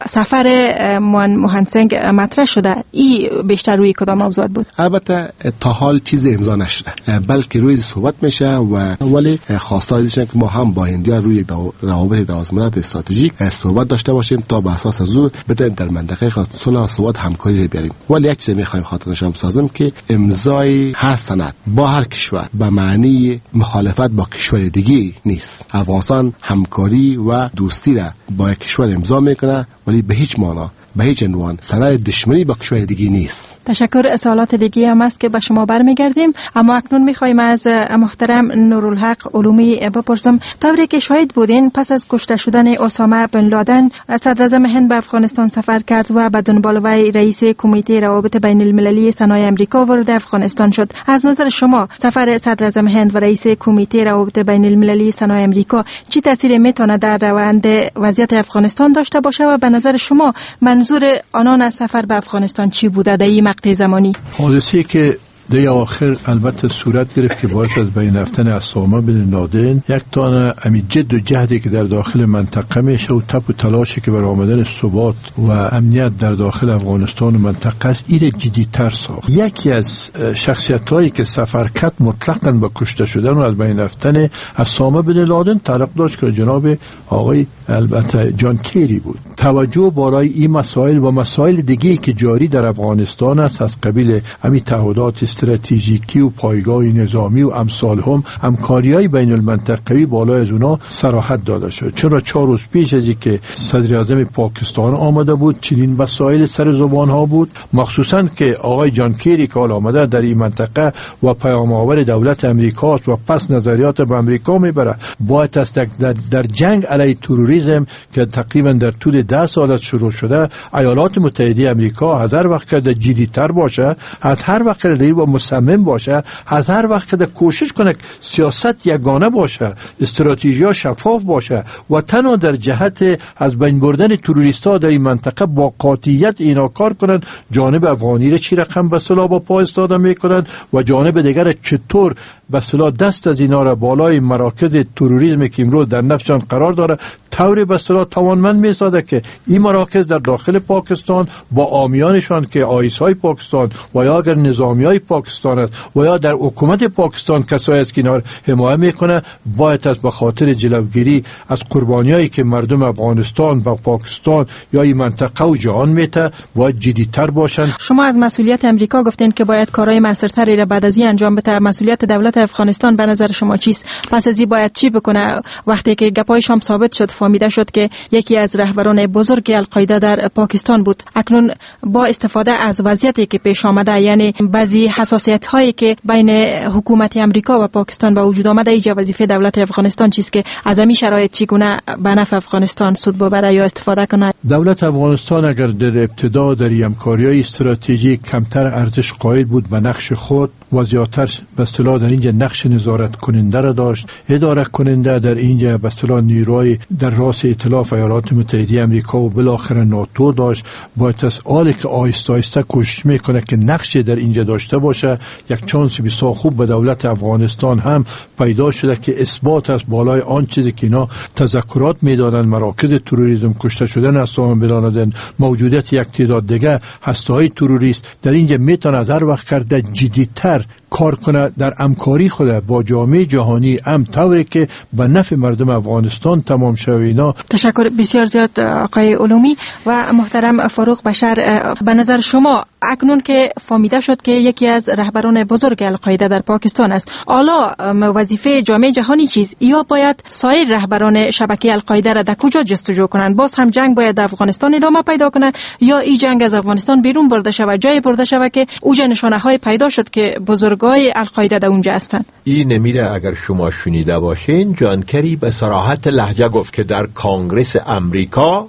سفر موهن سنگ مطرح شده، ای بیشتر روی کدام موضوعات بود؟ البته تا حال چیز امضا نشده، بلکه روی صحبت میشه و ولی خواستار ازش که ما هم با هندیا روی روابط درازمدت استراتژیک صحبت داشته باشیم تا به اساس از او بتونیم در منطقه صلح و ثبات همکاری بیاریم. ولی یک چیز میخوایم خاطر نشان بسازم که امضای هر سند با هر کشور به معنی مخالفت با کشور دیگه نیست. افغانستان همکاری و دوستی را با یک کشور امضا میکنه ولی به هیچ معنا به هیچ عنوان سند دشمنی با کشور دیگه نیست. تشکر. سوالات دیگه هم است که به شما برمیگردیم، اما اکنون میخوایم از محترم نورالحق علومی بپرسم. طوری که شاهد بودین پس از کشته شدن اسامه بن لادن، صدر اعظم هند به افغانستان سفر کرد و به دنبال وی رئیس کمیته روابط بین المللی سنای امریکا وارد افغانستان شد. از نظر شما سفر صدر اعظم هند و رئیس کمیته روابط بین المللی سنای امریکا چه تأثیری میتونه در روند وضعیت افغانستان داشته باشه و به نظر شما منظور آنان از سفر به افغانستان چی بوده در این مقطع زمانی؟ حادثه‌ای که در آخر البته صورت گرفت که باعث از بین رفتن اسامه بن لادن یک تانه امی جد و جهدی که در داخل منطقه میشه و تپ و تلاشی که برای آمدن ثبات و امنیت در داخل افغانستان و منطقه است، این جدی‌تر ساخت. یکی از شخصیت‌هایی که سفر کرد مطلقاً با کشته شدن و از بین رفتن اسامه بن لادن تعلق داشت که جناب آقای البته جان کیری بود. توجه بالای این مسائل و مسائل دیگه‌ای که جاری در افغانستان است از قبیل امی تعهدات استراتژیکی و پایگاه نظامی و امثال هم همکاری‌های بین المنطقه‌ای بالای از اونا صراحت داده شد. چرا چهار روز پیش از اینکه صدر اعظم پاکستان آمده بود چنین مسائل سر زبان ها بود، مخصوصاً که آقای جان کیری که آمده در این منطقه و پیام آور دولت امریکاست و پس نظریات به امریکا میبره، باید است در, در جنگ علیه تروریسم که تقریبا در طول ده سال شروع شده، ایالات متحده امریکا از هر وقت که جدی‌تر باشه، از هر وقت که با مصمم باشه، از هر وقت که کوشش کنه سیاست یگانه باشه، استراتژی شفاف باشه و تنها در جهت از بین بردن تروریستا در این منطقه با قاطعیت اینا کار کنند، جانب افغانی را چی رقم به اصطلاح با پا استاده میکنند و جانب دیگر چطور به اصطلاح دست از اینا را بالای مراکز تروریسم که امروز در نفشان قرار داره طوری به اصطلاح توانمند میسازه که این مراکز در داخل پاکستان با عامیانشان که آیس‌های پاکستان و یا اگر نظامیای پاکستان است و یا در حکومت پاکستان کسایی است که اینا حمایت میکنه، باید از به خاطر جلوگیری از قربانیایی که مردم افغانستان و پاکستان یا این منطقه و جهان میته باید جدی‌تر باشند. شما از مسئولیت امریکا گفتین که باید کارهای موثرتری را بعد از این انجام بده. مسئولیت دولت افغانستان به نظر شما چیست؟ پس از این باید چی بکنه وقتی که گپایش هم ثابت شد، فهمیده شد که یکی از رهبران بزرگ القاعده در پاکستان بود؟ اکنون با استفاده از وضعیتی که پیش آمده، یعنی بعضی حساسیت هایی که بین حکومت امریکا و پاکستان به وجود آمده، ایجا وظیفه دولت افغانستان چیست که از همین شرایط چگونه به نفع افغانستان سود ببره یا استفاده کنه؟ دولت افغانستان اگر در ابتدا در همکاری‌های استراتژیک کمتر ارزش قائل بود به نقش خود و زیادتر به اصطلاح در اینجا نقش نظارت کننده را داشت، اداره کننده در اینجا به اصطلاح نیروهای در راس ائتلاف ایالات متحده آمریکا و بالاخره ناتو داشت، باید از آلی که آهسته آهسته کوشش میکنه که نقش در اینجا داشته باشه. یک چانس بسیار خوب به دولت افغانستان هم پیدا شده که اثبات از بالای آن چیزی که اینا تذکرات میدادن، مراکز تروریسم، کشته شدن اسامه بن لادن، موجودیت یک تعداد دیگه هسته‌های تروریست در اینجا میتونه از هر وقت کرده جدی‌تر کار کنه در همکاری خود با جامعه جهانی، هم طوری که به نفع مردم افغانستان تمام شود. اینا تشکر بسیار زیاد آقای علومی. و محترم فاروق بشر، به نظر شما اکنون که فهمیده شد که یکی از رهبران بزرگ القاعده در پاکستان است، حالا وظیفه جامعه جهانی چیست؟ یا باید سایر رهبران شبکه القاعده را در کجا جستجو کنند؟ باز هم جنگ باید در افغانستان ادامه پیدا کنه یا این جنگ از افغانستان بیرون برده شود، جای برده شود که اوج نشانه های پیدا شد که بزرگای القاعده در اونجا هستند؟ این نمیره. اگر شما شنیده باشین، جان کری به صراحت لهجه گفت که در کانگرس امریکا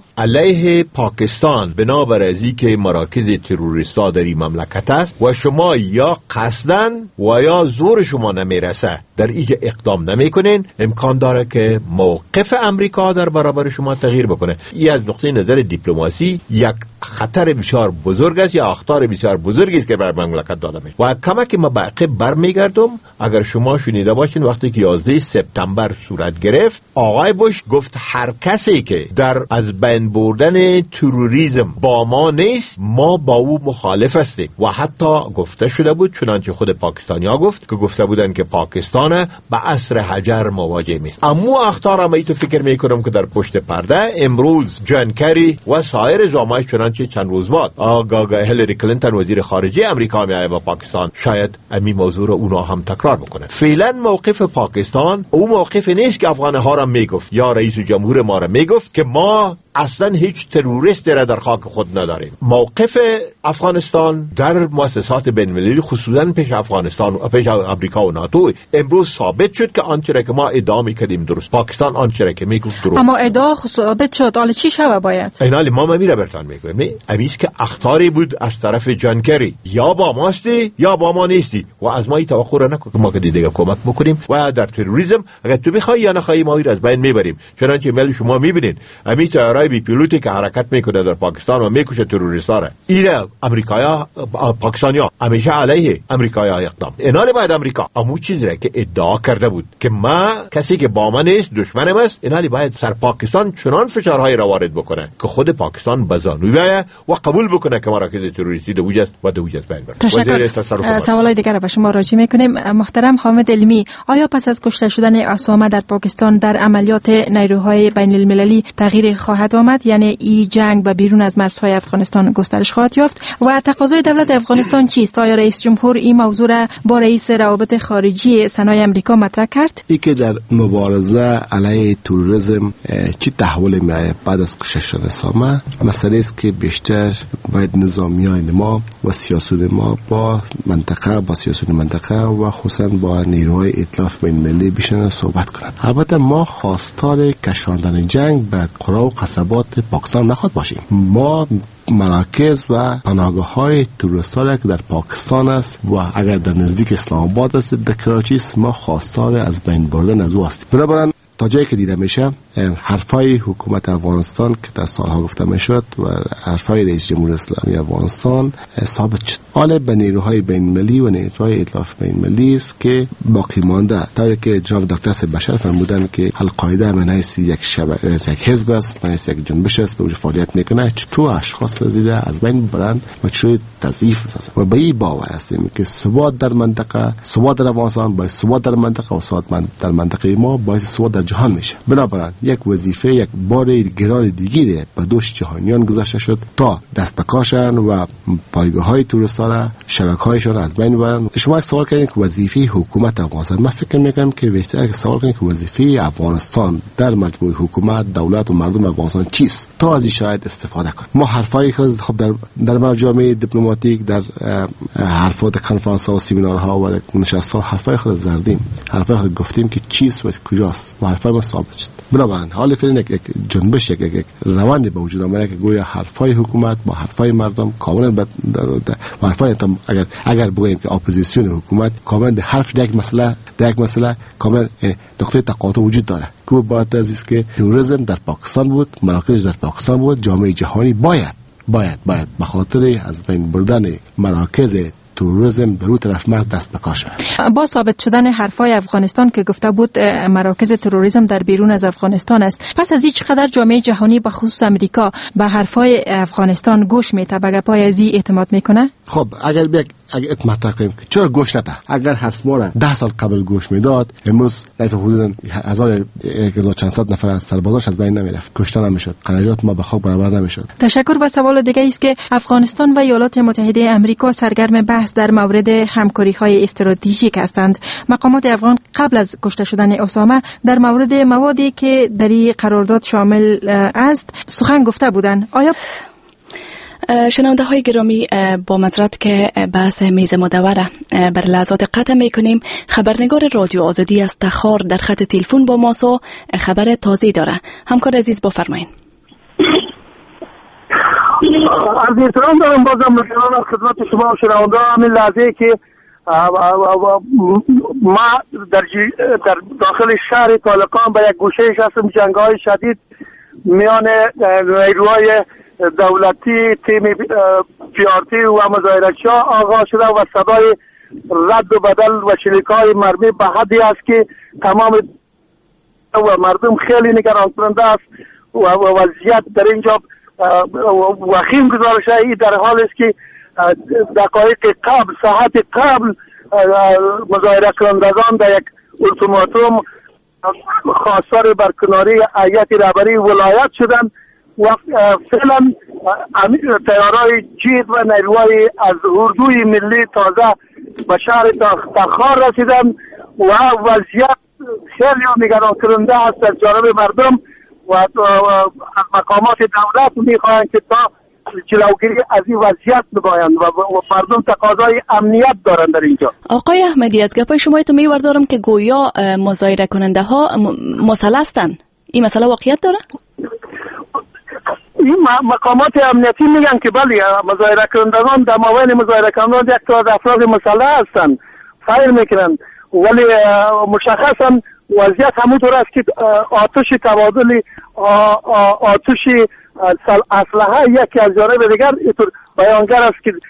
علیه پاکستان بنابر از اینکه مراکز تروریستا در این مملکت است و شما یا قصدن و یا زور شما نمیرسه در اینکه اقدام نمیکنین، امکان داره که موقف امریکا در برابر شما تغییر بکنه. این از نقطه نظر دیپلماسی یک خطر بسیار بزرگ است یا اخطار بسیار بزرگی است که بر مملکت داده میشه. و کما که ما به عقب برمیگردم، اگر شما شنیده باشین وقتی که یازده سپتامبر صورت گرفت، آقای بوش گفت هر کسی که در از بین بردن تروریسم با ما نیست، ما با او مخالف هستیم. و حتی گفته شده بود، چنانچه خود پاکستانیا گفت که گفته بودن که پاکستان با عصر حجر مواجه میست. اما اخطار هم ایتو فکر میکنم که در پشت پرده امروز جان کری و سایر زعمای چنانچه چند روز بعد آقا هیلاری کلینتون وزیر خارجه امریکا میایه با پاکستان، شاید امی موضوع رو اونا هم تکرار بکنه. فعلا موقف پاکستان او موقف نیست که افغان ها را میگفت یا رئیس جمهور ما را میگفت که ما اصلا هیچ تروریست را در خاک خود نداریم. موقف افغانستان در مؤسسات بین المللی خصوصا پیش افغانستان و پیش امریکا و ناتو امروز ثابت شد که آنچه را که ما ادعا می‌کردیم درست، پاکستان آنچه را که میگفت درست. اما ادعا ثابت شد، حالا چی شود باید؟ اینالی ما میره برتان میگویم امیش که اخطاری بود از طرف جان کری، یا با ماستی یا با ما نیستی و از ما توقع را نکن که ما که دیگه کمک بکنیم و در تروریسم اگر تو بخوای یا نخوای ما از بین میبریم. چنانچه مل شما میبینید امی طیاره‌های بی پیلوتی که حرکت میکنه در پاکستان و میکشه تروریستا را، اینا امریکایا پاکستانیا همیشه علیه امریکایا اقدام. اینالی باید امریکا امو چیزی را که ادعا کرده بود که ما کسی که با من نیست دشمنم است، اینالی باید سر پاکستان چنان فشارهای را وارد بکنه که خود پاکستان بزانو بیاید و قبول بکنه که مراکز تروریستی دو وجه و دو وجه بین برد. تشکر. سوالای دیگر را به شما راجع میکنیم. محترم حامد علمی، آیا پس از کشته شدن اسامه در پاکستان در عملیات نیروهای بین المللی تغییر خواهد آمد؟ یعنی این جنگ به بیرون از مرزهای افغانستان گسترش خواهد یافت و تقاضای دولت افغانستان چیست؟ آیا رئیس جمهور این موضوع را با رئیس روابط خارجی سنای امریکا مطرح کرد؟ ای که در مبارزه علیه تروریسم چی تحول می‌آید بعد از کشته شدن اسامه، مسئله است که بیشتر باید نظامیان ما و سیاسیون ما با منطقه با سیاسیون منطقه و خصوصا با نیروهای ائتلاف بین المللی بیشتر صحبت کنند. البته ما خواستار کشاندن جنگ به قرا و قصبات پاکستان نخواهد باشیم. ما مراکز و پناهگاه‌های تروریستی که در پاکستان است و اگر در نزدیک اسلام آباد است در کراچی است، ما خواستار از بین بردن از او هستیم. بنابراین تا جایی که دیده میشه حرفای حکومت افغانستان که در سالها گفته میشد و حرفای رئیس جمهور اسلامی افغانستان ثابت شد. حالا به نیروهای بین المللی و نیروهای ائتلاف بین المللی است که باقی مانده، طوری که جناب دکتر حسین بشر فرمودن که القاعده من هست یک شبکه، یک حزب است، من هست یک جنبش است که فعالیت میکنه، چطور اشخاص زیده از بین برند و چطور تضعیف میسازن. و به این باور هستیم که ثبات در منطقه، ثبات در افغانستان باعث ثبات در منطقه و ثبات در منطقه ما باعث ثبات در جهان میشه. بنابراین یک وظیفه، یک بار گران دیگری به دوش جهانیان گذاشته شد تا دست به کارشن و پایگاه‌های تروریستا را، شبکه‌هایشان از بین ببرن. شما سوال کردین که وظیفه حکومت افغانستان، من فکر می‌کنم که بهتره که سوال کنید که وظیفه افغانستان در مجموعه حکومت، دولت و مردم افغانستان چیست تا از این شرایط استفاده کنه. ما حرفای خب در در مجامع دیپلماتیک، در حرفات کنفرانس‌ها و سمینارها و نشست‌ها حرفای خود زدیم، حرفای خود گفتیم که چیست و کجاست و حرفای ما ثابت شد. بنابراین حال فعلا یک جنبش، یک یک روند به وجود آمده که گویا حرفای حکومت با حرفای مردم کاملا با حرفای اگر اگر بگوییم که اپوزیسیون حکومت کاملا در حرف یک مسئله در یک مسئله کاملا نقطه تقاطع وجود داره که باید از است که تروریسم در پاکستان بود، مراکز در پاکستان بود، جامعه جهانی باید باید باید به خاطر از بین بردن مراکز تروریسم به رو طرف مرز دست به کار شد. با ثابت شدن حرفای افغانستان که گفته بود مراکز تروریسم در بیرون از افغانستان است، پس از این چقدر جامعه جهانی به خصوص امریکا به حرفای افغانستان گوش میده، به گپای از این اعتماد میکنه؟ خب اگر بیک اگر اعتماد کنیم که چرا گوش نده، اگر حرف ما را ده سال قبل گوش میداد، امروز در حدود هزار یک هزار چند صد نفر از سربازاش از بین نمیرفت، کشته نمیشد، قناجات ما به خاک برابر نمیشد. تشکر. و سوال دیگه است که افغانستان و ایالات متحده آمریکا سرگرم بحث در مورد همکاری‌های استراتژیک هستند. مقامات افغان قبل از کشته شدن اسامه در مورد موادی که در این قرارداد شامل است سخن گفته بودند. آیا شنونده های گرامی، با معذرت که بحث میز مدوره بر لحظات قطع میکنیم. خبرنگار رادیو آزادی از تخار در خط تلفن با ماست و خبر تازه داره. همکار عزیز بفرمایید. از احترام دارم بازم نگران از خدمت شما و شنونده همین لحظه که ما در, در داخل شهر طالقان به یک گوشه هستم. جنگ‌های شدید میان نیروهای دولتی، تیم پیارتی و مظاهره‌ها آغاز شده و صدای رد و بدل و شلیک‌های مرمی به حدی است که تمام و مردم خیلی نگران کننده است و وضعیت در اینجا وخیم گزارش ای در حال است که دقایق قبل ساعت قبل مظاهره کنندگان در یک التیماتوم خواستار برکناری هیئت رهبری ولایت شدند و فعلا تیارای جید و نیروهای از اردوی ملی تازه به شهر تخار رسیدند و وضعیت خیلی نگران کننده است از جانب مردم و از مقامات دولت میخواهند که تا جلوگیری از این وضعیت بگویند و مردم تقاضای امنیت دارند در اینجا. آقای احمدی، از گپای شما تو میوردارم که گویا مظاهره کننده ها مسلح هستند. این مسئله واقعیت داره؟ این مقامات امنیتی میگن که بله، مظاهره کنندگان در مابین مظاهره کنندگان یک تعداد افراد مسلح هستند، فعال میکنند، ولی مشخصا وضعیت همونطور است که آتش تبادل آتش اسلحه یکی از جانب دیگر اینطور بیانگر است که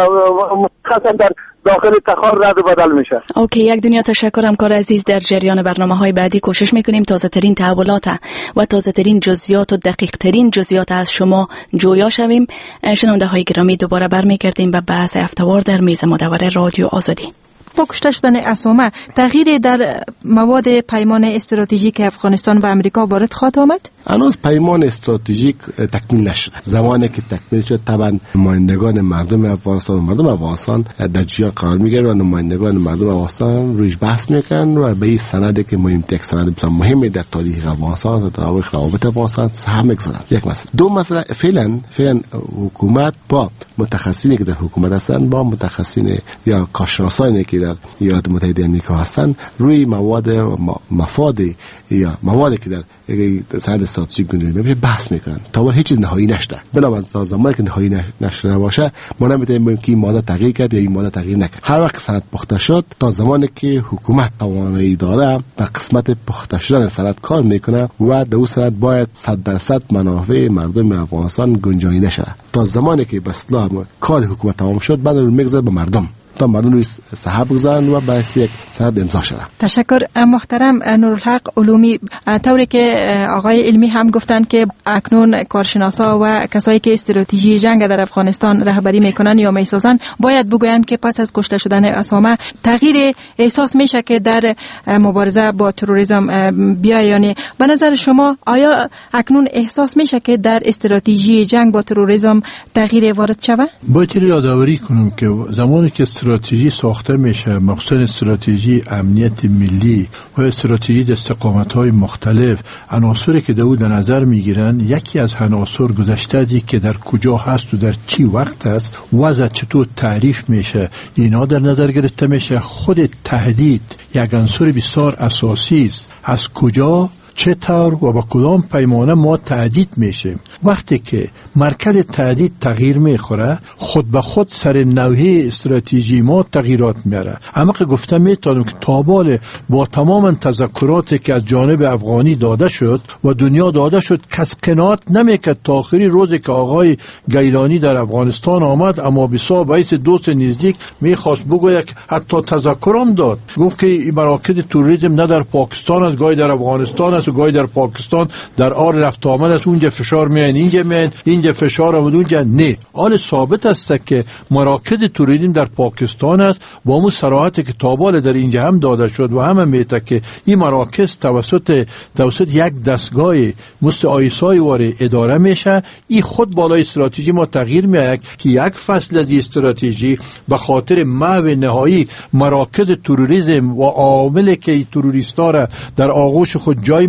مشخصا در داخل تخار رد و بدل میشه. اوکی، یک دنیا تشکر همکار عزیز. در جریان برنامه های بعدی کوشش میکنیم تازه ترین تحولات و تازه ترین جزئیات و دقیق ترین جزئیات از شما جویا شویم. شنونده های گرامی، دوباره برمیگردیم به بحث هفته‌وار در میز مدور رادیو آزادی. با کشته شدن اسامه، تغییر در مواد پیمان استراتژیک افغانستان و امریکا وارد خواهد آمد؟ هنوز پیمان استراتژیک تکمیل نشده. زمانی که تکمیل شد طبعا نمایندگان مردم افغانستان و مردم افغانستان در جریان قرار میگیرند و نمایندگان مردم افغانستان روش بحث میکنن و به این سندی که مهم یک سند بسیار مهمی در تاریخ افغانستان و در روابط افغانستان سهم میگذارند. یک مسئله. دو مسئله، فعلا فعلا حکومت با متخصصینی که در حکومت هستند، با متخصصین یا کارشناسانی که در ایالات متحده آمریکا هستند، روی مواد مفاد یا موادی که در سند استراتژیک گنجانده میشه بحث میکنن. تا الان هیچ چیز نهایی نشده. بنابراین تا زمانی که نهایی نشده باشه ما نمیتونیم بگیم که این ماده تغییر کرد یا این ماده تغییر نکرد. هر وقت سند پخته شد، تا زمانی که حکومت توانایی داره در قسمت پخته شدن سند کار میکنه و در اون سند باید صد درصد منافع مردم افغانستان گنجانده شه. تا زمانی که به اصطلاح کار حکومت تمام شد، بعد رو میگذاره به مردم تا مردم روی صحب بگذارن و باعث یک سند امضا شده. تشکر محترم نورالحق علومی. طوری که آقای علمی هم گفتن که اکنون کارشناسا و کسایی که استراتژی جنگ در افغانستان رهبری میکنن یا میسازن باید بگویند که پس از کشته شدن اسامه تغییر احساس میشه که در مبارزه با تروریسم بیاید. یعنی به نظر شما آیا اکنون احساس میشه که در استراتژی جنگ با تروریسم تغییر وارد شود؟ باید یادآوری کنم که زمانی که استراتژی ساخته میشه، مخصوصا استراتژی امنیت ملی و استراتژی استقامت‌های مختلف، عناصری که در در نظر میگیرن، یکی از عناصر گذشته ازی که در کجا هست و در چی وقت هست، وضع چطور تعریف میشه، اینا در نظر گرفته میشه. خود تهدید یک عنصر بسیار اساسی است. از کجا، چطور و با کدام پیمانه ما تهدید میشیم. وقتی که مرکز تهدید تغییر میخوره، خود به خود سر نوعه استراتژی ما تغییرات میاره. اما که گفتم میتونم که تابال با تمام تذکراتی که از جانب افغانی داده شد و دنیا داده شد، کس قناعت نمیکرد تا آخری روزی که آقای گیلانی در افغانستان آمد، اما بسا باعث دوست نزدیک میخواست بگوید که حتی تذکرام داد، گفت که این مراکز توریسم نه در پاکستان است، گاهی در افغانستان است و گاهی در پاکستان در آر رفت آمد است. اونجا فشار میان، اینجا میان، اینجا فشار آمد، اونجا نه. آن ثابت است که مراکز توریسم در پاکستان است با اون صراحتی که تابال در اینجا هم داده شد و هم میته که این مراکز توسط توسط یک دستگاه مثل آیسای واره اداره میشه. این خود بالای استراتژی ما تغییر میاد که یک فصل از استراتژی به خاطر محو نهایی مراکز تروریسم و عواملی که تروریستا را در آغوش خود جای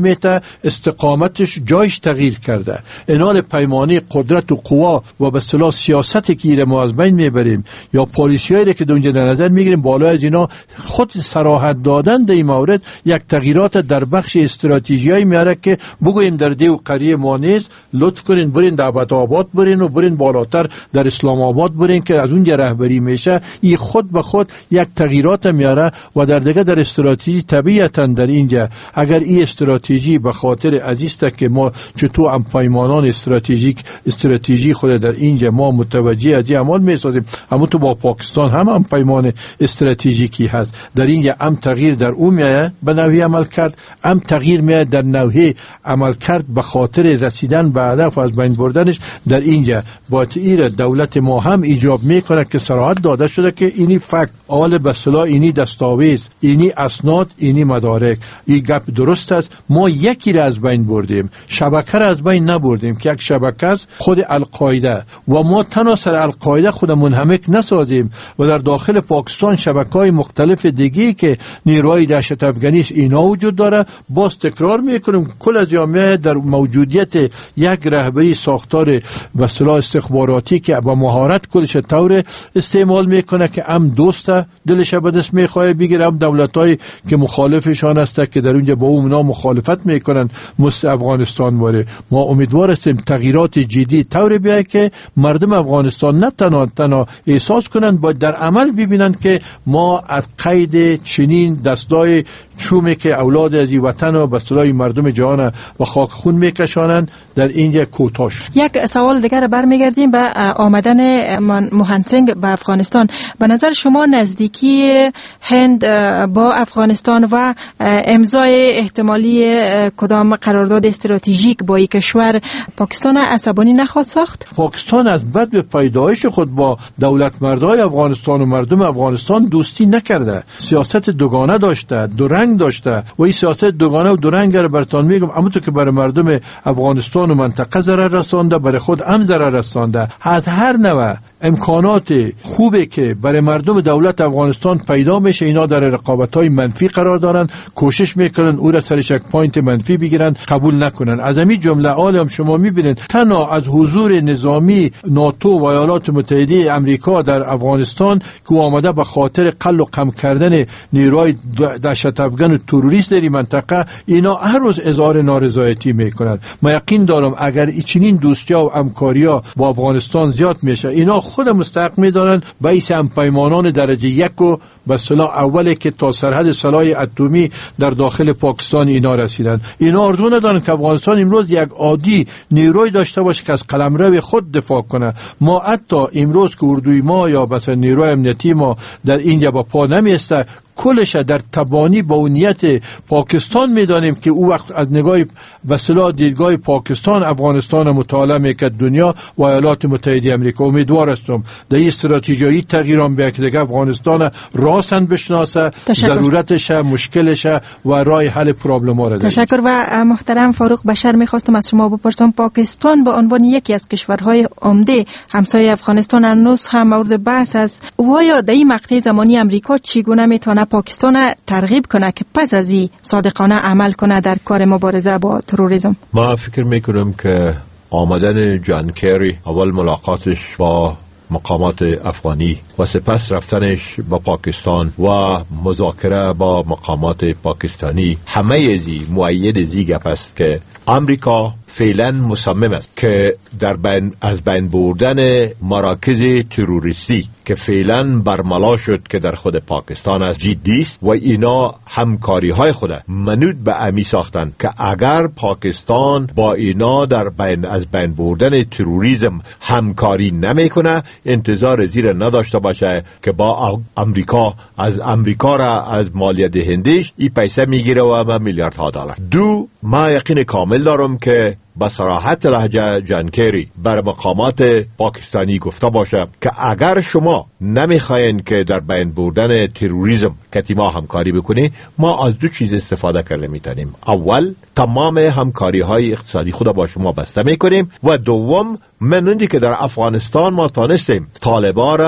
میته استقامتش جایش تغییر کرده. اینال پیمانه قدرت و قوا و به اصطلاح سیاستی که ما از بین میبریم یا پالیسیایی که اونجا در نظر میگیریم، بالای از اینا خود صراحت دادن در این مورد یک تغییرات در بخش استراتژیایی میاره که بگوییم در دیو قریه ما نیست، لطف کنین برین در ابدآباد برین و برین بالاتر در اسلام آباد برین که از اونجا رهبری میشه. این خود به خود یک تغییرات میاره و در دیگه در استراتژی طبیعتا در اینجا اگر این استراتژی به خاطر عزیزت که ما چطور هم پیمانان استراتژیک استراتژی خود در اینجا ما متوجه از این عمل میسازیم، اما تو با پاکستان هم هم پیمان استراتژیکی هست. در اینجا هم تغییر در اون میاد به نوعی عمل کرد، هم تغییر میاد در نوعی عمل کرد به خاطر رسیدن به هدف و از بین بردنش. در اینجا با تغییر دولت ما هم ایجاب میکنه که صراحت داده شده که اینی فکت آل به اصطلاح اینی دستاویز، اینی اسناد، اینی مدارک. این گپ درست است. ما یکی را از بین بردیم، شبکه را از بین نبردیم که یک شبکه است خود القاعده و ما تنها سر القاعده خود منهمک نسازیم و در داخل پاکستان شبکه‌های مختلف دیگه که نیروهای دهشت افغانی اینا وجود داره. باز تکرار میکنیم کل از جامعه در موجودیت یک رهبری ساختار به اصطلاح استخباراتی که با مهارت کلش طور استعمال میکنه که هم دوست دلش به دست میخواه بگیره، هم دولت‌های که مخالفشان هست که در اونجا با اونا مخالفت میکنن مثل افغانستان واره. ما امیدوار هستیم تغییرات جدی طور بیاید که مردم افغانستان نه تنها تنها احساس کنند، باید در عمل ببینن که ما از قید چنین دستای چومه که اولاد از این وطن و به اصطلاح مردم جهان و خاک خون میکشانند در اینجا کوتاش. یک سوال دیگر برمیگردیم به آمدن موهن به افغانستان. به نظر شما نزدیکی هند با افغانستان و امضای احتمالی کدام قرارداد استراتژیک با یک کشور پاکستان عصبانی نخواهد ساخت؟ پاکستان از بد به پیدایش خود با دولت مردای افغانستان و مردم افغانستان دوستی نکرده، سیاست دوگانه داشته، دو رنگ داشته و این سیاست دوگانه و دو رنگ رو براتون میگم. اما تو که برای مردم افغانستان و منطقه ضرر رسانده، برای خود هم ضرر رسانده. از هر نوع امکانات خوبه که برای مردم دولت افغانستان پیدا میشه اینا در رقابت‌های منفی قرار دارن، کوشش میکنن او را سرش یک پوینت منفی بگیرن، قبول نکنن. از همین جمله عالم شما میبینید تنها از حضور نظامی ناتو و ایالات متحده امریکا در افغانستان که آمده به خاطر قل و کم کردن نیروهای دهشت افغان و تروریست در این منطقه، اینا هر روز اظهار نارضایتی میکنن. ما یقین دارم اگر چنین دوستی‌ها و همکاری‌ها با افغانستان زیاد میشه، اینا خود مستحق میدانن بیس هم پیمانان درجه یک و به صلاح اوله که تا سرحد سلاح اتمی در داخل پاکستان اینا رسیدن. اینا آرزو ندارن که افغانستان امروز یک عادی نیروی داشته باشه که از قلمرو خود دفاع کنه. ما حتی امروز که اردوی ما یا مثلا نیروی امنیتی ما در اینجا با پا نمیسته، کلش در تبانی با اونیت پاکستان میدانیم که او وقت از نگاه به اصطلاح دیدگاه پاکستان افغانستان مطالعه میکرد دنیا و ایالات متحده امریکا. امیدوار هستم در این استراتژی تغییران بیاد که دیگه افغانستان راستن بشناسه، ضرورتش، مشکلش و راه حل پرابلم ها را. تشکر. و محترم فاروق بشر، میخواستم از شما بپرسم پاکستان به عنوان یکی از کشورهای عمده همسایه افغانستان هنوز هم مورد بحث است. و یا در این مقطع زمانی امریکا چگونه میتونه پاکستان ترغیب کنه که پس از این صادقانه عمل کنه در کار مبارزه با تروریسم؟ ما فکر میکنم که آمدن جان کری، اول ملاقاتش با مقامات افغانی و سپس رفتنش با پاکستان و مذاکره با مقامات پاکستانی، همه ازی مؤید زی گپ است که امریکا فعلا مصمم است که در بین از بین بردن مراکز تروریستی که فعلا برملا شد که در خود پاکستان است جدی است و اینا همکاری های خود منوط به امی ساختن که اگر پاکستان با اینا در بین از بین بردن تروریسم همکاری نمیکنه، انتظار زیر نداشته باشه که با امریکا از امریکا را از مالیه دهندش این پیسه میگیره و میلیاردها دلار. دو، ما یقین کامل دارم که با صراحت لهجه جان کری بر مقامات پاکستانی گفته باشه که اگر شما نمیخواین که در بین بردن تروریسم کتی ما همکاری بکنی، ما از دو چیز استفاده کرده میتونیم. اول، تمام همکاری های اقتصادی خود با شما بسته میکنیم و دوم، منوندی که در افغانستان ما تانستیم طالبا را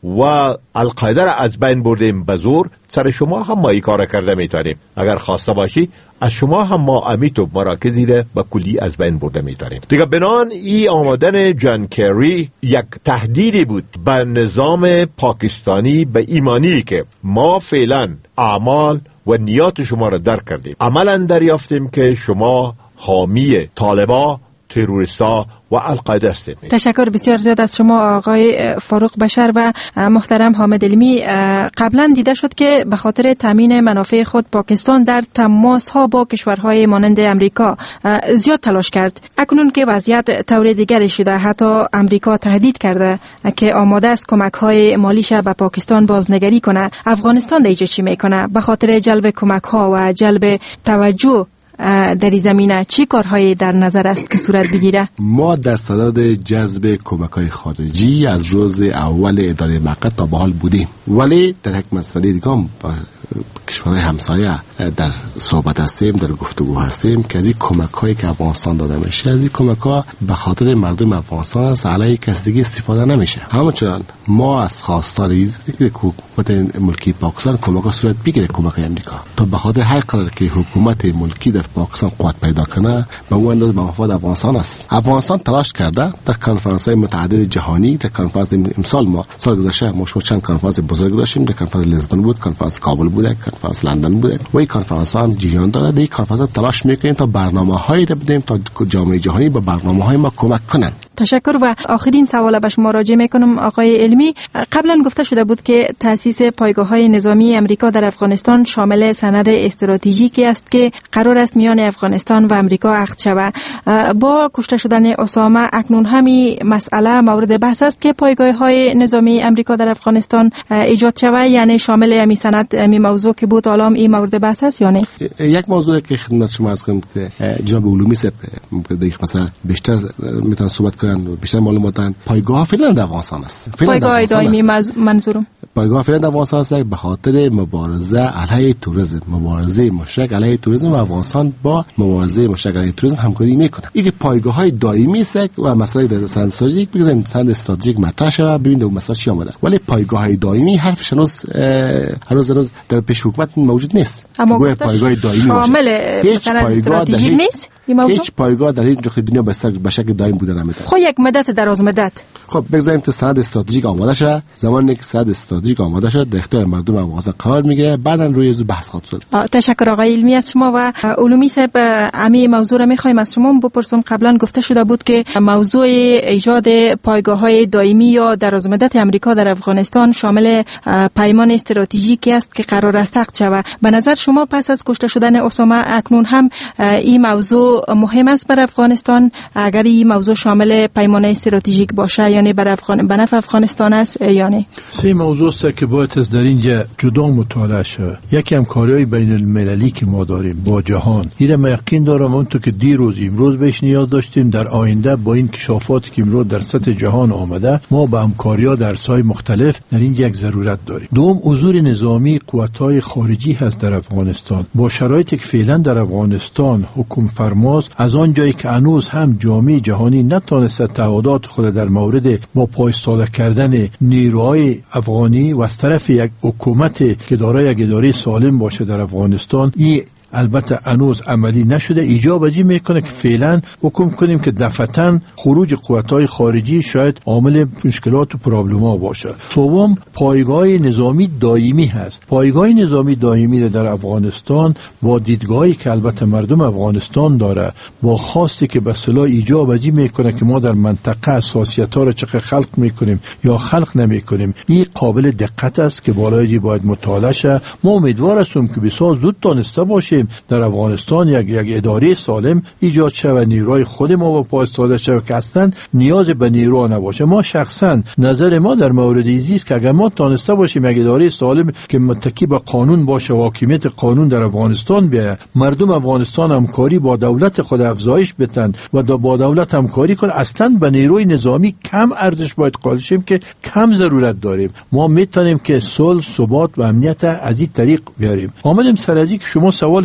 و القاعده را از بین بردیم به زور، سر شما هم ما این کار کرده میتونیم. اگر خواسته باشی از شما هم ما امیتو مراکزی را به کلی از بین برده میتونیم. دیگه بنان ای آمدن جان کری یک تهدیدی بود به نظام پاکستانی، به ایمانی که ما فعلا اعمال و نیات شما را درک کردیم. عملا دریافتیم که شما حامی طالبا، تروریستا و القاعده هستید. تشکر بسیار زیاد از شما آقای فاروق بشر و محترم حامد علمی. قبلا دیده شد که به خاطر تامین منافع خود پاکستان در تماس ها با کشورهای مانند امریکا زیاد تلاش کرد. اکنون که وضعیت طور دیگری شده، حتی امریکا تهدید کرده که آماده است کمک های مالیش به پاکستان بازنگری کنه. افغانستان دیگه چی میکنه؟ به خاطر جلب کمک ها و جلب توجه در این زمینه چی کارهایی در نظر است که صورت بگیره؟ ما در صدد جذب کمک‌های خارجی از روز اول اداره موقت تا به حال بودیم، ولی در یک مسئله دیگه هم کشورهای همسایه در صحبت هستیم، در گفتگو هستیم که از این کمک‌هایی که افغانستان داده میشه، از این کمک‌ها به خاطر مردم افغانستان است، علیه کسی دیگه استفاده نمیشه. همچنان ما از خواستار ایز که حکومت ملکی پاکستان کمک‌ها صورت بگیره، کمک امریکا، تا به خاطر هر قدر که حکومت ملکی در پاکستان قوت پیدا کنه به اون اندازه به مفاد افغانستان است. افغانستان تلاش کرده در کنفرانس‌های متعدد جهانی، در کنفرانس امسال ما سال گذشته ما چند کنفرانس بزرگ داشتیم، در کنفرانس لزبن بود، کنفرانس کابل بود، کنفرانس لندن بود و این کنفرانس ها هم جریان داره. در این کنفرانس تلاش میکنیم تا برنامه‌هایی را بدیم تا جامعه جهانی با برنامه‌های ما کمک کنن. تشکر. و آخرین سوال به شما راجع میکنم آقای علمی. قبلا گفته شده بود که تأسیس پایگاه‌های نظامی امریکا در افغانستان شامل سند استراتژیکی است که قرار است میان افغانستان و امریکا عقد شود. با کشته شدن اسامه اکنون همین مسئله مورد بحث است که پایگاه‌های نظامی امریکا در افغانستان ایجاد شود، یعنی شامل همین سند همین موضوع که بود الان این مورد بحث است یا نه؟ یک موضوع که خدمت شما عرض کنم که جناب علومی صاحب ممکن دیگه مثلا بیشتر میتونن صحبت کنن، بیشتر معلومات دارن. پایگاه فعلا در افغانستان است. پایگاه دائمی منظورم پایگاه فعلا در افغانستان است به خاطر مبارزه علیه توریسم، مبارزه مشترک علیه توریسم و افغانستان با مبارزه مشترک علیه توریسم همکاری میکنه. این پایگاه‌های دائمی است و مسئله در سند استراتژیک بگذاریم سند استراتژیک مطرح شود ببینید اون مسئله چی آمده. ولی پایگاه‌های دائمی حرفش هنوز هنوز هنوز در پیش حکومت موجود نیست. گویا پایگاه دائمی شامل سند استراتژیک نیست. هیچ پایگاه در هیچ جای دنیا به شکل دائم بوده نمیتونه. خب یک مدت دراز مدت. خب بگذاریم که سند استراتژیک آماده شه، زمانی که سند استراتژیک آماده شد در اختیار مردم افغانستان قرار میگیره، بعداً روی از بحث خواهد شد. تشکر آقای علمی از شما. و علومی صاحب امی موضوع را میخوایم از شما بپرسم. قبلا گفته شده بود که موضوع ایجاد پایگاه‌های دائمی یا درازمدت امریکا در افغانستان شامل پیمان استراتژیکی است که قرار است عقد شود. به نظر شما پس از کشته شدن اسامه اکنون هم این موضوع مهم است برای افغانستان؟ اگر این موضوع شامل پیمان استراتژیک باشه یعنی برای افغان به نفع افغانستان است یا نه؟ سه موضوع است که باید از در اینجا جدا مطالعه شود. یکی همکاری‌های بین المللی که ما داریم با جهان. این ما یقین دارم اونطور که دیروز امروز بهش نیاز داشتیم، در آینده با این کشافاتی که امروز در سطح جهان آمده ما با همکاری‌ها در سای مختلف در اینجا یک ضرورت داریم. دوم حضور نظامی قوت‌های خارجی هست در افغانستان. با شرایطی که فعلا در افغانستان حکم فرماست، از آن جایی که هنوز هم جامعه جهانی نتونسته تعهدات خود در مورد با پایستاله کردن نیروهای افغانی و از طرف یک حکومت که دارای یک اداره سالم باشه در افغانستان، این البته هنوز عملی نشده. ایجاب ازی میکنه که فعلا حکم کنیم که دفعتاً خروج قوت‌های خارجی شاید عامل مشکلات و پرابلم‌ها باشه. سوم پایگاه نظامی دائمی هست. پایگاه نظامی دائمی در افغانستان با دیدگاهی که البته مردم افغانستان داره، با خواستی که به اصطلاح ایجاب ازی میکنه که ما در منطقه اساسیت‌ها را چقدر خلق میکنیم یا خلق نمیکنیم، این قابل دقت است که بالای باید مطالعه شه. ما امیدوار هستیم که بسیار زود تونسته باشیم در افغانستان یک یک اداره سالم ایجاد شود، نیروی خود ما با پا ایستاده شود که اصلا نیاز به نیرو نباشه. ما شخصا نظر ما در مورد این است که اگر ما تونسته باشیم یک اداره سالم که متکی به قانون باشه و حاکمیت قانون در افغانستان بیاید، مردم افغانستان همکاری با دولت خود افزایش بدن و با دولت همکاری کنه، اصلا به نیروی نظامی کم ارزش باید قائل شیم که کم ضرورت داریم. ما میتونیم که صلح، ثبات و امنیت از این طریق بیاریم. آمدیم سر از این که شما سوال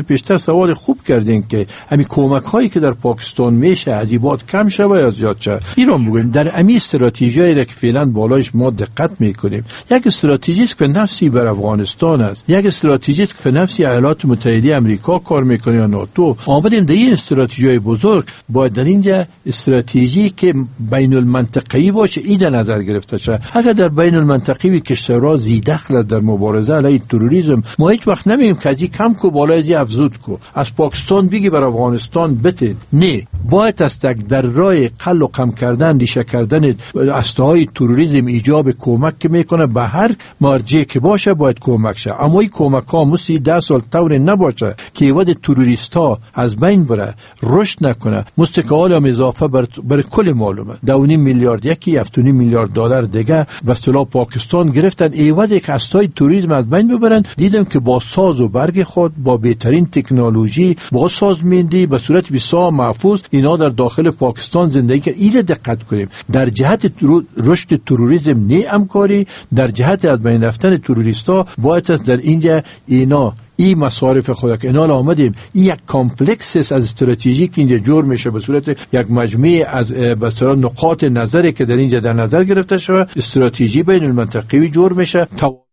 پیشتر سوال خوب کردین که همین کمک هایی که در پاکستان میشه عجیبات کم شوه یا زیاد شوه. ایران بگویم در امی استراتژیایی که فعلا بالایش ما دقت میکنیم، یک استراتژی است که نفسی بر افغانستان است، یک استراتژی است که نفسی ایالات متحده آمریکا کار میکنه یا ناتو. آمدیم در این استراتژیای بزرگ باید در اینجا استراتژی که بین المنطقه‌ای باشه این در نظر گرفته شه. اگر در بین المنطقه‌ای کشورها زی دخل در مبارزه علیه تروریسم، ما هیچ وقت نمیگیم که از کم کو بالای از افزود کو، از پاکستان بگی بر افغانستان بتین. نه، باید است در راه قل و کم کردن ریشه کردن اسلحه‌های تروریسم ایجاب کمک که میکنه به هر مرجع که باشه باید کمک شه. اما این کمک ها مسی ده سال طور نباشه که ود تروریست ها از بین بره، رشد نکنه. مستقال هم اضافه بر, بر کل معلومه دو و نیم میلیارد یکی هفت و نیم میلیارد دلار دیگه به اصطلاح پاکستان گرفتن ایواد یک اسلحه توریسم از بین ببرن. دیدم که با ساز و برگ خود، با بهترین تکنولوژی، با سازماندهی به صورت بسیار محفوظ اینا در داخل پاکستان زندگی کرد. ایده دقت کنیم، در جهت رشد تروریسم نه همکاری، در جهت از بین رفتن تروریستا باید در اینجا اینا این مصارف خود که اینا آمدیم این یک کامپلکس است از استراتژی که اینجا جور میشه به صورت یک مجموعه از بسیار نقاط نظری که در اینجا در نظر گرفته شده، استراتژی بین المنطقه‌ای جور میشه.